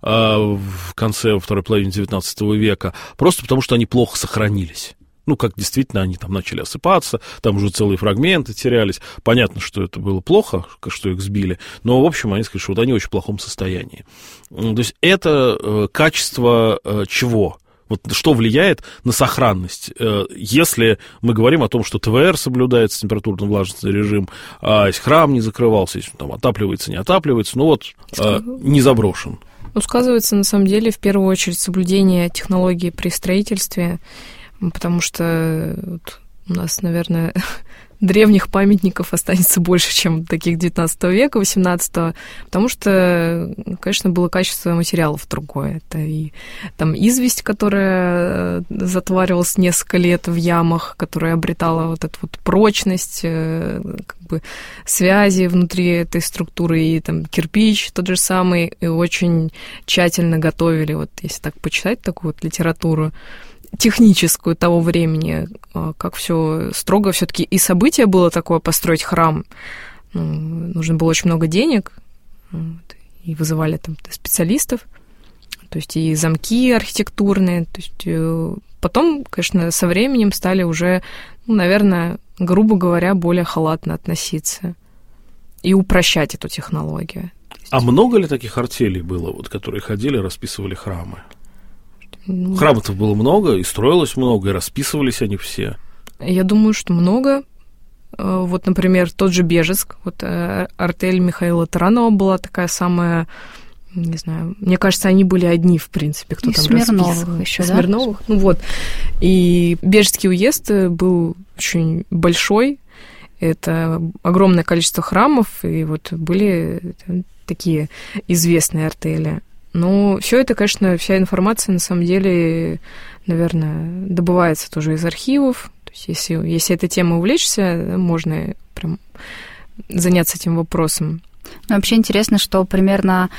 Speaker 2: в конце второй половины XIX века, просто потому что они плохо сохранились. Ну, как действительно они там начали осыпаться, там уже целые фрагменты терялись. Понятно, что это было плохо, что их сбили, но, в общем, они сказали, что вот они в очень плохом состоянии. То есть это качество чего? Вот что влияет на сохранность? Если мы говорим о том, что ТВР соблюдается, температурно-влажностный режим, а если храм не закрывался, если там отапливается, не отапливается, ну вот, не заброшен.
Speaker 5: Ну, сказывается, на самом деле, в первую очередь, соблюдение технологий при строительстве, потому что вот у нас, наверное, древних памятников останется больше, чем таких 19 века, 18-го, потому что, конечно, было качество материалов другое. Это и там известь, которая затваривалась несколько лет в ямах, которая обретала вот эту вот прочность, как бы связи внутри этой структуры, и там кирпич тот же самый, и очень тщательно готовили, вот если так почитать такую вот литературу техническую того времени, как все строго все-таки и событие было такое построить храм. Ну, нужно было очень много денег, вот, и вызывали там специалистов, то есть и замки архитектурные. То есть потом, конечно, со временем стали уже, ну, наверное, грубо говоря, более халатно относиться и упрощать эту технологию.
Speaker 2: А много ли таких артелей было, вот, которые ходили, расписывали храмы? Храмов-то было много, и строилось много, и расписывались они все.
Speaker 5: Я думаю, что много. Вот, например, тот же Бежецк, вот артель Михаила Таранова была такая самая, не знаю, мне кажется, они были одни, в принципе, кто и там
Speaker 3: расписывал. Еще, да?
Speaker 5: Смирновых, ну вот. И Бежецкий уезд был очень большой, это огромное количество храмов, и вот были такие известные артели. Но все это, конечно, вся информация, на самом деле, наверное, добывается тоже из архивов. То есть если этой темой увлечься, можно прям заняться этим вопросом.
Speaker 3: Вообще интересно, что примерно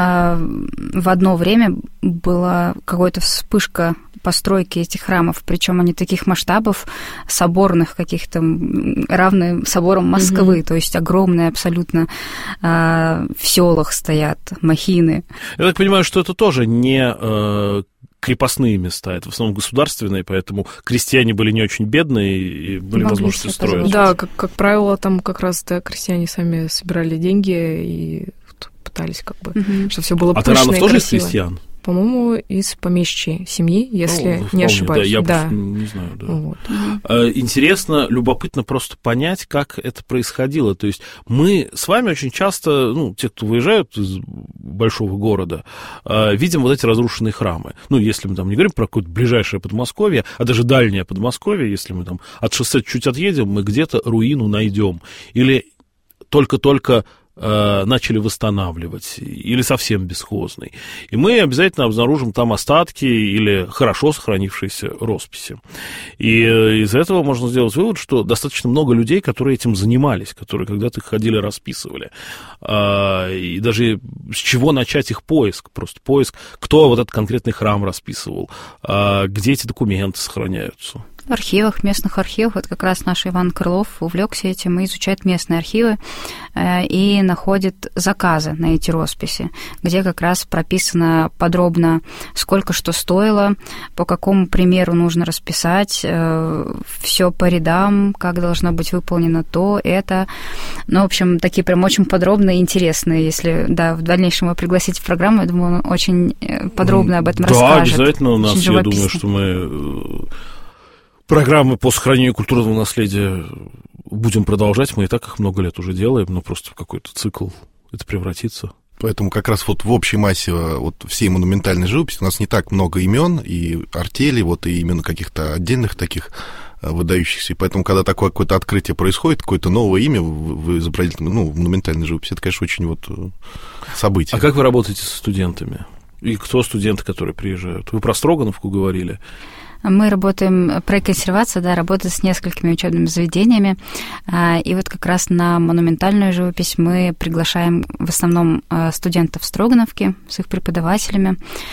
Speaker 3: в одно время была какая-то вспышка постройки этих храмов, причем они таких масштабов соборных каких-то, равны соборам Москвы, то есть огромные абсолютно в селах стоят махины.
Speaker 2: Я так понимаю, что это тоже не крепостные места, это в основном государственные, поэтому крестьяне были не очень бедные и были возможности строить.
Speaker 5: Да, как правило, там как раз крестьяне сами собирали деньги и пытались как бы, чтобы все было пышно и красиво. А Таранов тоже из крестьян? По-моему, из помещичьей семьи, если не ошибаюсь.
Speaker 2: Да, я просто не знаю. Да. Вот. Интересно, любопытно просто понять, как это происходило. То есть мы с вами очень часто, ну, те, кто выезжают из большого города, видим вот эти разрушенные храмы. Ну, если мы там не говорим про какое-то ближайшее Подмосковье, а даже дальнее Подмосковье, если мы там от шоссе чуть отъедем, мы где-то руину найдем. Или только-только начали восстанавливать, или совсем бесхозный. И мы обязательно обнаружим там остатки или хорошо сохранившиеся росписи. И из этого можно сделать вывод, что достаточно много людей, которые этим занимались, которые когда-то ходили, расписывали. И даже с чего начать их поиск? Просто поиск, кто вот этот конкретный храм расписывал, где эти документы сохраняются.
Speaker 3: В архивах, местных архивах, вот как раз наш Иван Крылов увлекся этим и изучает местные архивы и находит заказы на эти росписи, где как раз прописано подробно, сколько что стоило, по какому примеру нужно расписать, все по рядам, как должно быть выполнено то, это. Ну, в общем, такие прям очень подробные и интересные. Если, да, в дальнейшем вы пригласите в программу, я думаю, он очень подробно об этом расскажет.
Speaker 2: Да, обязательно у нас, я думаю, что мы программы по сохранению культурного наследия будем продолжать. Мы и так их много лет уже делаем, но просто в какой-то цикл это превратится.
Speaker 4: Поэтому как раз вот в общей массе вот всей монументальной живописи у нас не так много имен и артелей, вот и именно каких-то отдельных таких выдающихся. И поэтому, когда такое какое-то открытие происходит, какое-то новое имя в изобразительном, ну, в монументальной живописи, это, конечно, очень вот событие.
Speaker 2: А как вы работаете со студентами? И кто студенты, которые приезжают? Вы про Строгановку говорили?
Speaker 3: Мы работаем, проект консервации, да, работает с несколькими учебными заведениями, и вот как раз на монументальную живопись мы приглашаем в основном студентов Строгановки с их преподавателями.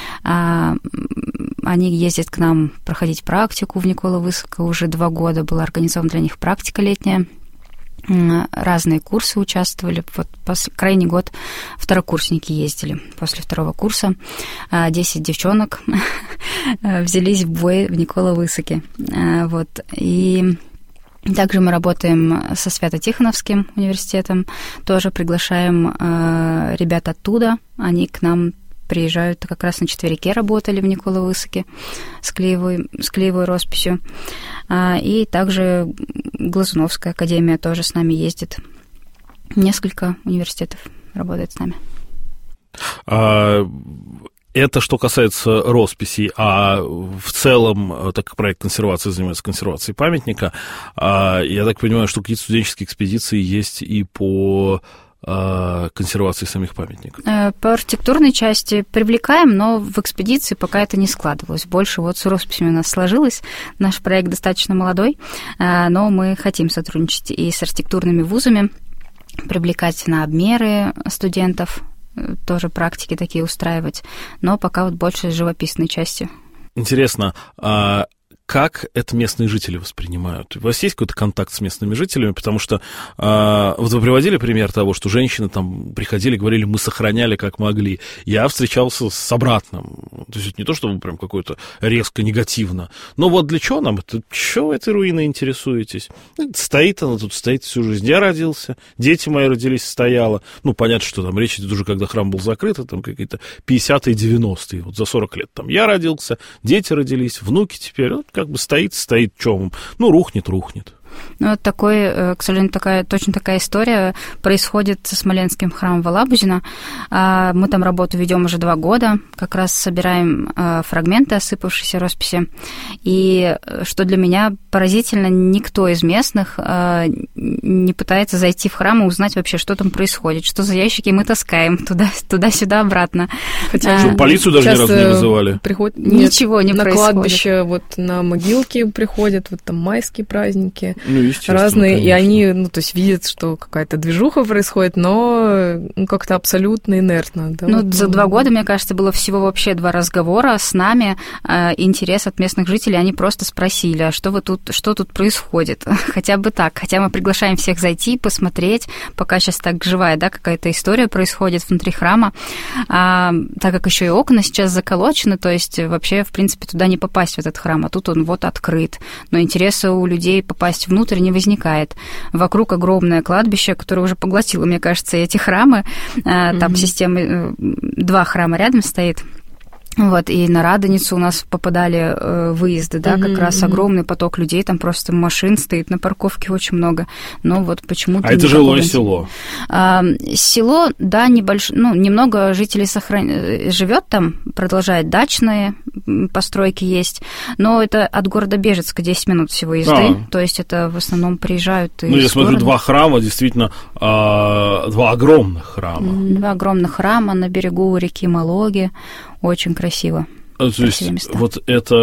Speaker 3: Они ездят к нам проходить практику в Никола Высоко, уже 2 года была организована для них практика летняя. Разные курсы участвовали. Вот крайний год второкурсники ездили. После 2 курса 10 девчонок взялись в бой в Никола Высоке. Вот. И также мы работаем со Свято-Тихоновским университетом. Тоже приглашаем ребят оттуда. Они к нам приезжают, как раз на четверике работали в Никола Высоке с клеевой росписью. И также Глазуновская академия тоже с нами ездит. Несколько университетов работает с нами.
Speaker 2: Это что касается росписей, а в целом, так как проект консервации занимается консервацией памятника, я так понимаю, что какие-то студенческие экспедиции есть и по консервации самих памятников?
Speaker 3: По архитектурной части привлекаем, но в экспедиции пока это не складывалось. Больше вот с росписями у нас сложилось. Наш проект достаточно молодой, но мы хотим сотрудничать и с архитектурными вузами, привлекать на обмеры студентов, тоже практики такие устраивать, но пока вот больше с живописной части.
Speaker 2: Интересно, как это местные жители воспринимают? У вас есть какой-то контакт с местными жителями? Потому что вот вы приводили пример того, что женщины там приходили, говорили, мы сохраняли как могли. Я встречался с обратным. То есть это не то, что вы прям какое-то резко негативно. Но вот для чего нам это? Чего вы этой руиной интересуетесь? Стоит она тут, стоит всю жизнь. Я родился, дети мои родились, стояла. Ну, понятно, что там речь идет уже, когда храм был закрыт, там какие-то 50-е, 90-е, вот за 40 лет. Там я родился, дети родились, внуки теперь, вот как бы стоит, чем? Ну, рухнет.
Speaker 3: Ну, вот к сожалению, точно такая история происходит со Смоленским храмом Волабузина. Мы там работу ведем уже 2 года, как раз собираем фрагменты осыпавшейся росписи. И что для меня поразительно, никто из местных не пытается зайти в храм и узнать вообще, что там происходит, что за ящики мы таскаем туда-сюда, обратно.
Speaker 2: Хотя полицию даже ни разу не вызывали?
Speaker 3: Ничего не происходит.
Speaker 5: На кладбище, вот на могилки приходят, вот там майские праздники.
Speaker 2: Ну,
Speaker 5: разные,
Speaker 2: конечно.
Speaker 5: И они, то есть видят, что какая-то движуха происходит, но как-то абсолютно инертно. Да,
Speaker 3: за 2 года, мне кажется, было всего вообще 2 разговора с нами, интерес от местных жителей, они просто спросили, а что тут происходит? Хотя бы так, хотя мы приглашаем всех зайти, посмотреть, пока сейчас так живая, да, какая-то история происходит внутри храма, так как еще и окна сейчас заколочены, то есть вообще, в принципе, туда не попасть, в этот храм, а тут он вот открыт, но интереса у людей попасть внутрь не возникает. Вокруг огромное кладбище, которое уже поглотило, мне кажется, эти храмы. Там система, 2 храма рядом стоит. Вот, и на Радоницу у нас попадали выезды, да, как раз огромный поток людей, там просто машин стоит на парковке очень много, но вот почему-то...
Speaker 2: А это жилое село?
Speaker 3: Село, да, небольшое, немного жителей живет там, продолжает, дачные постройки есть, но это от города Бежецка 10 минут всего езды, то есть это в основном приезжают из
Speaker 2: я смотрю, 2 храма, действительно, 2 огромных храма.
Speaker 3: 2 огромных храма на берегу реки Малоги. Очень красиво.
Speaker 2: То есть места. Вот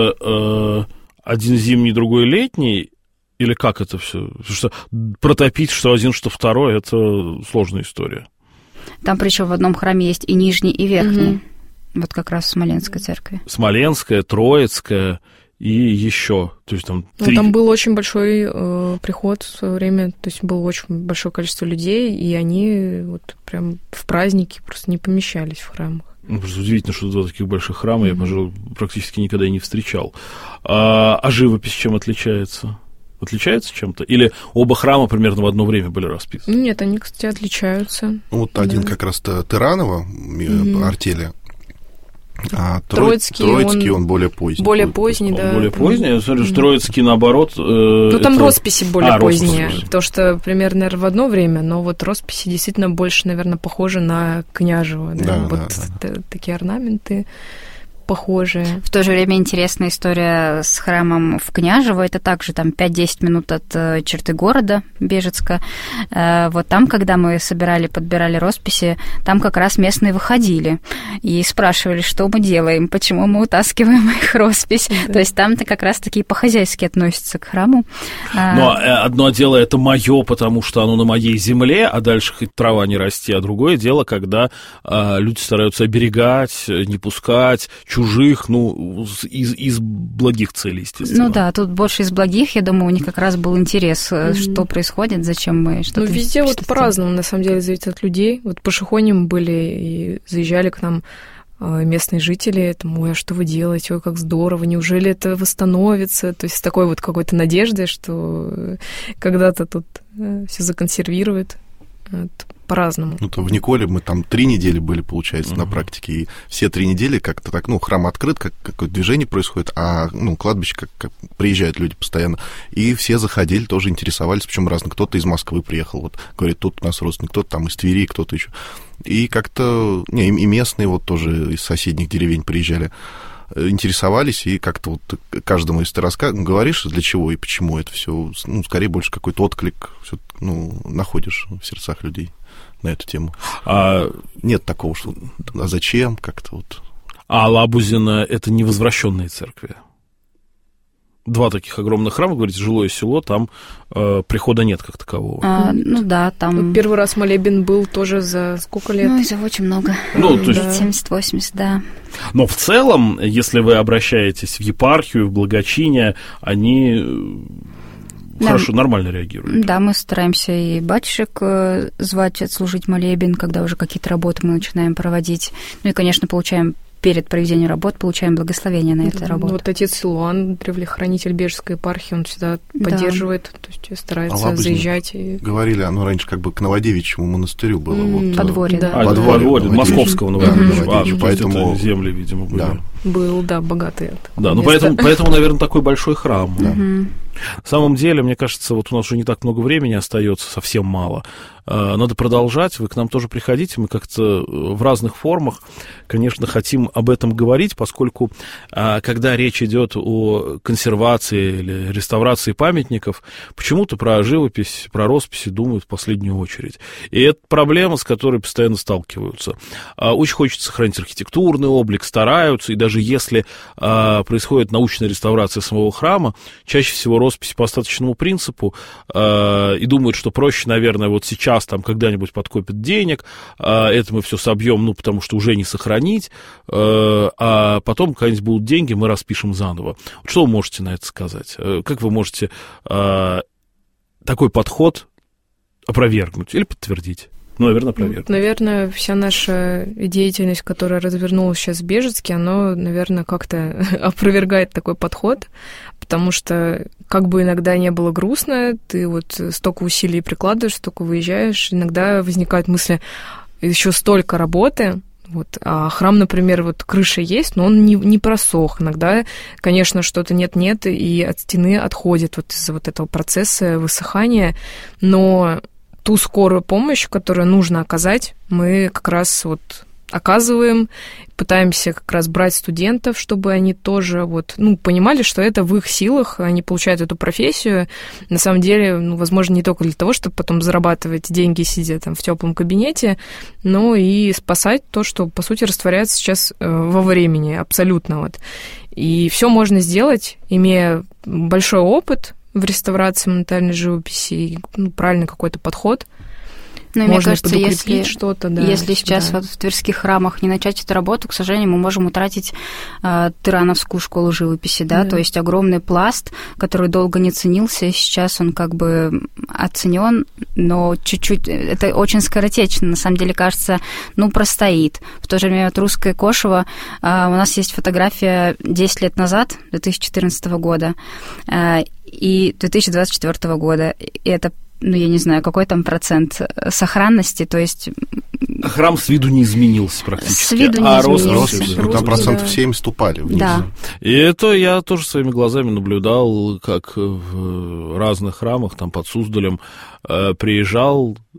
Speaker 2: это один зимний, другой летний, или как это все? Потому что протопить что один, что второй, это сложная история.
Speaker 3: Там причем в одном храме есть и нижний, и верхний. Вот как раз в Смоленской церкви.
Speaker 2: Смоленская, Троицкая и еще. То есть там 3...
Speaker 5: там был очень большой приход в свое время, то есть было очень большое количество людей, и они вот прям в праздники просто не помещались в храмах.
Speaker 2: Просто удивительно, что 2 таких больших храма я, пожалуй, практически никогда и не встречал. А живопись чем отличается? Отличается чем-то? Или оба храма примерно в одно время были расписаны?
Speaker 5: Нет, они, кстати, отличаются.
Speaker 4: Вот один как раз-то Тыранова, артели, а Троицкий, он более поздний.
Speaker 5: Более поздний, да.
Speaker 2: Более поздний? Я смотрю, что Троицкий, наоборот...
Speaker 5: там росписи более поздние, потому что примерно, наверное, в одно время, но вот росписи действительно больше, наверное, похожи на Княжево. Да? Такие орнаменты похожие.
Speaker 3: В то же время интересная история с храмом в Княжево. Это также там 5-10 минут от черты города Бежецка. Вот там, когда мы подбирали росписи, там как раз местные выходили и спрашивали, что мы делаем, почему мы утаскиваем их роспись. Да. То есть там-то как раз такие по-хозяйски относятся к храму.
Speaker 2: Но одно дело, это мое, потому что оно на моей земле, а дальше хоть трава не расти, а другое дело, когда люди стараются оберегать, не пускать чужих, из благих целей, естественно.
Speaker 3: Ну да, тут больше из благих, я думаю, у них как раз был интерес, что происходит, зачем мы что-то...
Speaker 5: Везде вот по-разному, на самом деле, зависит от людей. Вот по Шихоням были и заезжали к нам местные жители, ой, а что вы делаете, ой, как здорово, неужели это восстановится? То есть с такой вот какой-то надеждой, что когда-то тут все законсервирует. По-разному.
Speaker 4: То в Николе мы там 3 недели были, получается, на практике, и все 3 недели как-то так, храм открыт, какое-то движение происходит, а, кладбище, как приезжают люди постоянно, и все заходили, тоже интересовались, причем разные, кто-то из Москвы приехал, вот, говорит, тут у нас родственник, кто-то там из Твери, кто-то еще, и как-то, и местные вот тоже из соседних деревень приезжали, интересовались, и как-то вот каждому, если ты говоришь, для чего и почему это все, скорее больше какой-то отклик находишь в сердцах людей на эту тему. Нет такого, что а зачем как-то вот.
Speaker 2: А Лабузино — это не возвращенные церкви? 2 таких огромных храма, говорите, жилое село, там прихода нет как такового.
Speaker 3: Там...
Speaker 5: Первый раз молебен был тоже за сколько лет?
Speaker 3: За очень много.
Speaker 2: То есть...
Speaker 3: 70-80, да.
Speaker 2: Но в целом, если вы обращаетесь в епархию, в благочиние, они... Хорошо, нормально реагируют.
Speaker 3: Да, мы стараемся и батюшек звать отслужить молебен, когда уже какие-то работы мы начинаем проводить. И, конечно, перед проведением работ получаем благословение на эту работу.
Speaker 5: Вот отец Силуан, древлехранитель Бежецкой епархии, он всегда поддерживает, то есть старается заезжать.
Speaker 4: Говорили, оно раньше как бы к Новодевичьему монастырю было.
Speaker 3: Подворье, да.
Speaker 2: Подворье
Speaker 4: Московского
Speaker 2: Новодевичьего.
Speaker 4: Поэтому
Speaker 2: земли, видимо, были.
Speaker 4: Да.
Speaker 5: Был, богатый.
Speaker 2: Да, поэтому, наверное, такой большой храм. Да. На самом деле, мне кажется, вот у нас уже не так много времени остается, совсем мало. Надо продолжать, вы к нам тоже приходите, мы как-то в разных формах, конечно, хотим об этом говорить, поскольку, когда речь идет о консервации или реставрации памятников, почему-то про живопись, про росписи думают в последнюю очередь. И это проблема, с которой постоянно сталкиваются. Очень хочется сохранить архитектурный облик, стараются, и даже если происходит научная реставрация самого храма, чаще всего роспись по остаточному принципу, и думают, что проще, наверное, вот сейчас там когда-нибудь подкопят денег, это мы все собьем, потому что уже не сохранить, а потом, когда-нибудь будут деньги, мы распишем заново. Что вы можете на это сказать? Как вы можете такой подход опровергнуть или подтвердить? Наверное, опровергнуть.
Speaker 5: Наверное, вся наша деятельность, которая развернулась сейчас в Бежецке, она, наверное, как-то опровергает такой подход, потому что как бы иногда не было грустно, ты вот столько усилий прикладываешь, столько выезжаешь, иногда возникают мысли, еще столько работы, вот, а храм, например, вот крыша есть, но он не просох. Иногда, конечно, что-то нет-нет, и от стены отходит вот из-за вот этого процесса высыхания, но ту скорую помощь, которую нужно оказать, мы как раз вот оказываем, пытаемся как раз брать студентов, чтобы они тоже вот, понимали, что это в их силах, они получают эту профессию. На самом деле, возможно, не только для того, чтобы потом зарабатывать деньги, сидя там в теплом кабинете, но и спасать то, что, по сути, растворяется сейчас во времени, абсолютно вот. И все можно сделать, имея большой опыт в реставрации монументальной живописи и правильный какой-то подход.
Speaker 3: Но
Speaker 5: можно
Speaker 3: мне кажется, если
Speaker 5: что-то,
Speaker 3: если сейчас вот в тверских храмах не начать эту работу, к сожалению, мы можем утратить Тырановскую школу живописи, да, то есть огромный пласт, который долго не ценился, сейчас он как бы оценен, но чуть-чуть, это очень скоротечно, на самом деле, кажется, простоит. В то же время вот русское Кошево, у нас есть фотография 10 лет назад, 2014 года, и 2024 года, и это я не знаю, какой там процент сохранности, то есть...
Speaker 2: Храм с виду не изменился практически.
Speaker 3: С виду не изменился.
Speaker 4: Там 70% упали вниз.
Speaker 3: Да.
Speaker 2: И это я тоже своими глазами наблюдал, как в разных храмах, там под Суздалем, приезжал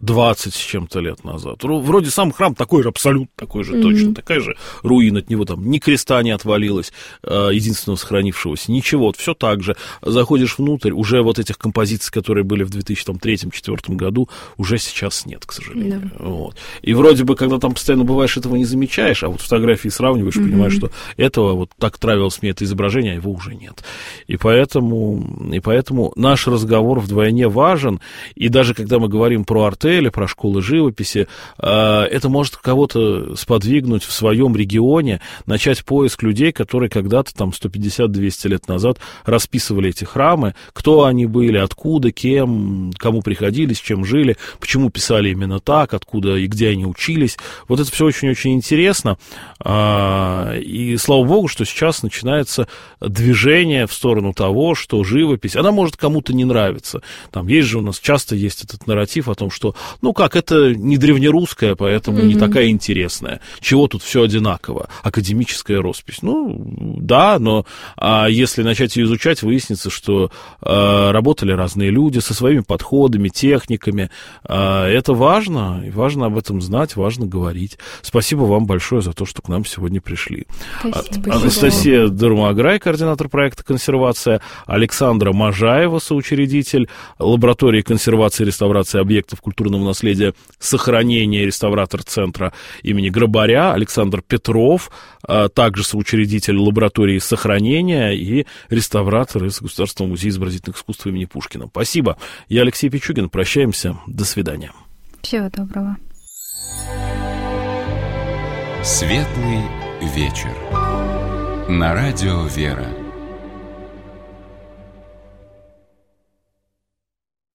Speaker 2: 20 с чем-то лет назад. Вроде сам храм такой же, абсолютно такой же, точно такая же руина, от него там ни креста не отвалилось, единственного сохранившегося, ничего, вот все так же. Заходишь внутрь, уже вот этих композиций, которые были в 2003-2004 году, уже сейчас нет, к сожалению. Да. Вот. И вроде бы, когда там постоянно бываешь, этого не замечаешь, а вот фотографии сравниваешь, понимаешь, что этого, вот так нравилось мне это изображение, а его уже нет. И поэтому наш разговор вдвойне важен, и даже когда мы говорим про артели, про школы живописи, это может кого-то сподвигнуть в своем регионе, начать поиск людей, которые когда-то там 150-200 лет назад расписывали эти храмы, кто они были, откуда, кем, кому приходили, с чем жили, почему писали именно так, откуда и где они учились. Вот это все очень-очень интересно. И слава богу, что сейчас начинается движение в сторону того, что живопись, она может кому-то не нравиться. Там есть же у нас часто есть этот нарратив о том, что, ну как, это не древнерусская, поэтому не такая интересная. Чего тут все одинаково? Академическая роспись. Ну, да, но если начать ее изучать, выяснится, что работали разные люди со своими подходами, техниками. Это важно, и важно об этом знать, важно говорить. Спасибо вам большое за то, что к нам сегодня пришли.
Speaker 5: Спасибо.
Speaker 2: Анастасия Дурмаграй, координатор проекта «Консервация», Александра Можаева, соучредитель лаборатории консервации и реставрации объектов культурного наследия «Сохранение», реставратор центра имени Грабаря, Александр Петров, также соучредитель лаборатории «Сохранения» и реставратор из Государственного музея изобразительных искусств имени Пушкина. Спасибо. Я Алексей Пичугин. Прощаемся. До свидания.
Speaker 3: Всего доброго.
Speaker 1: Светлый вечер. На радио «Вера».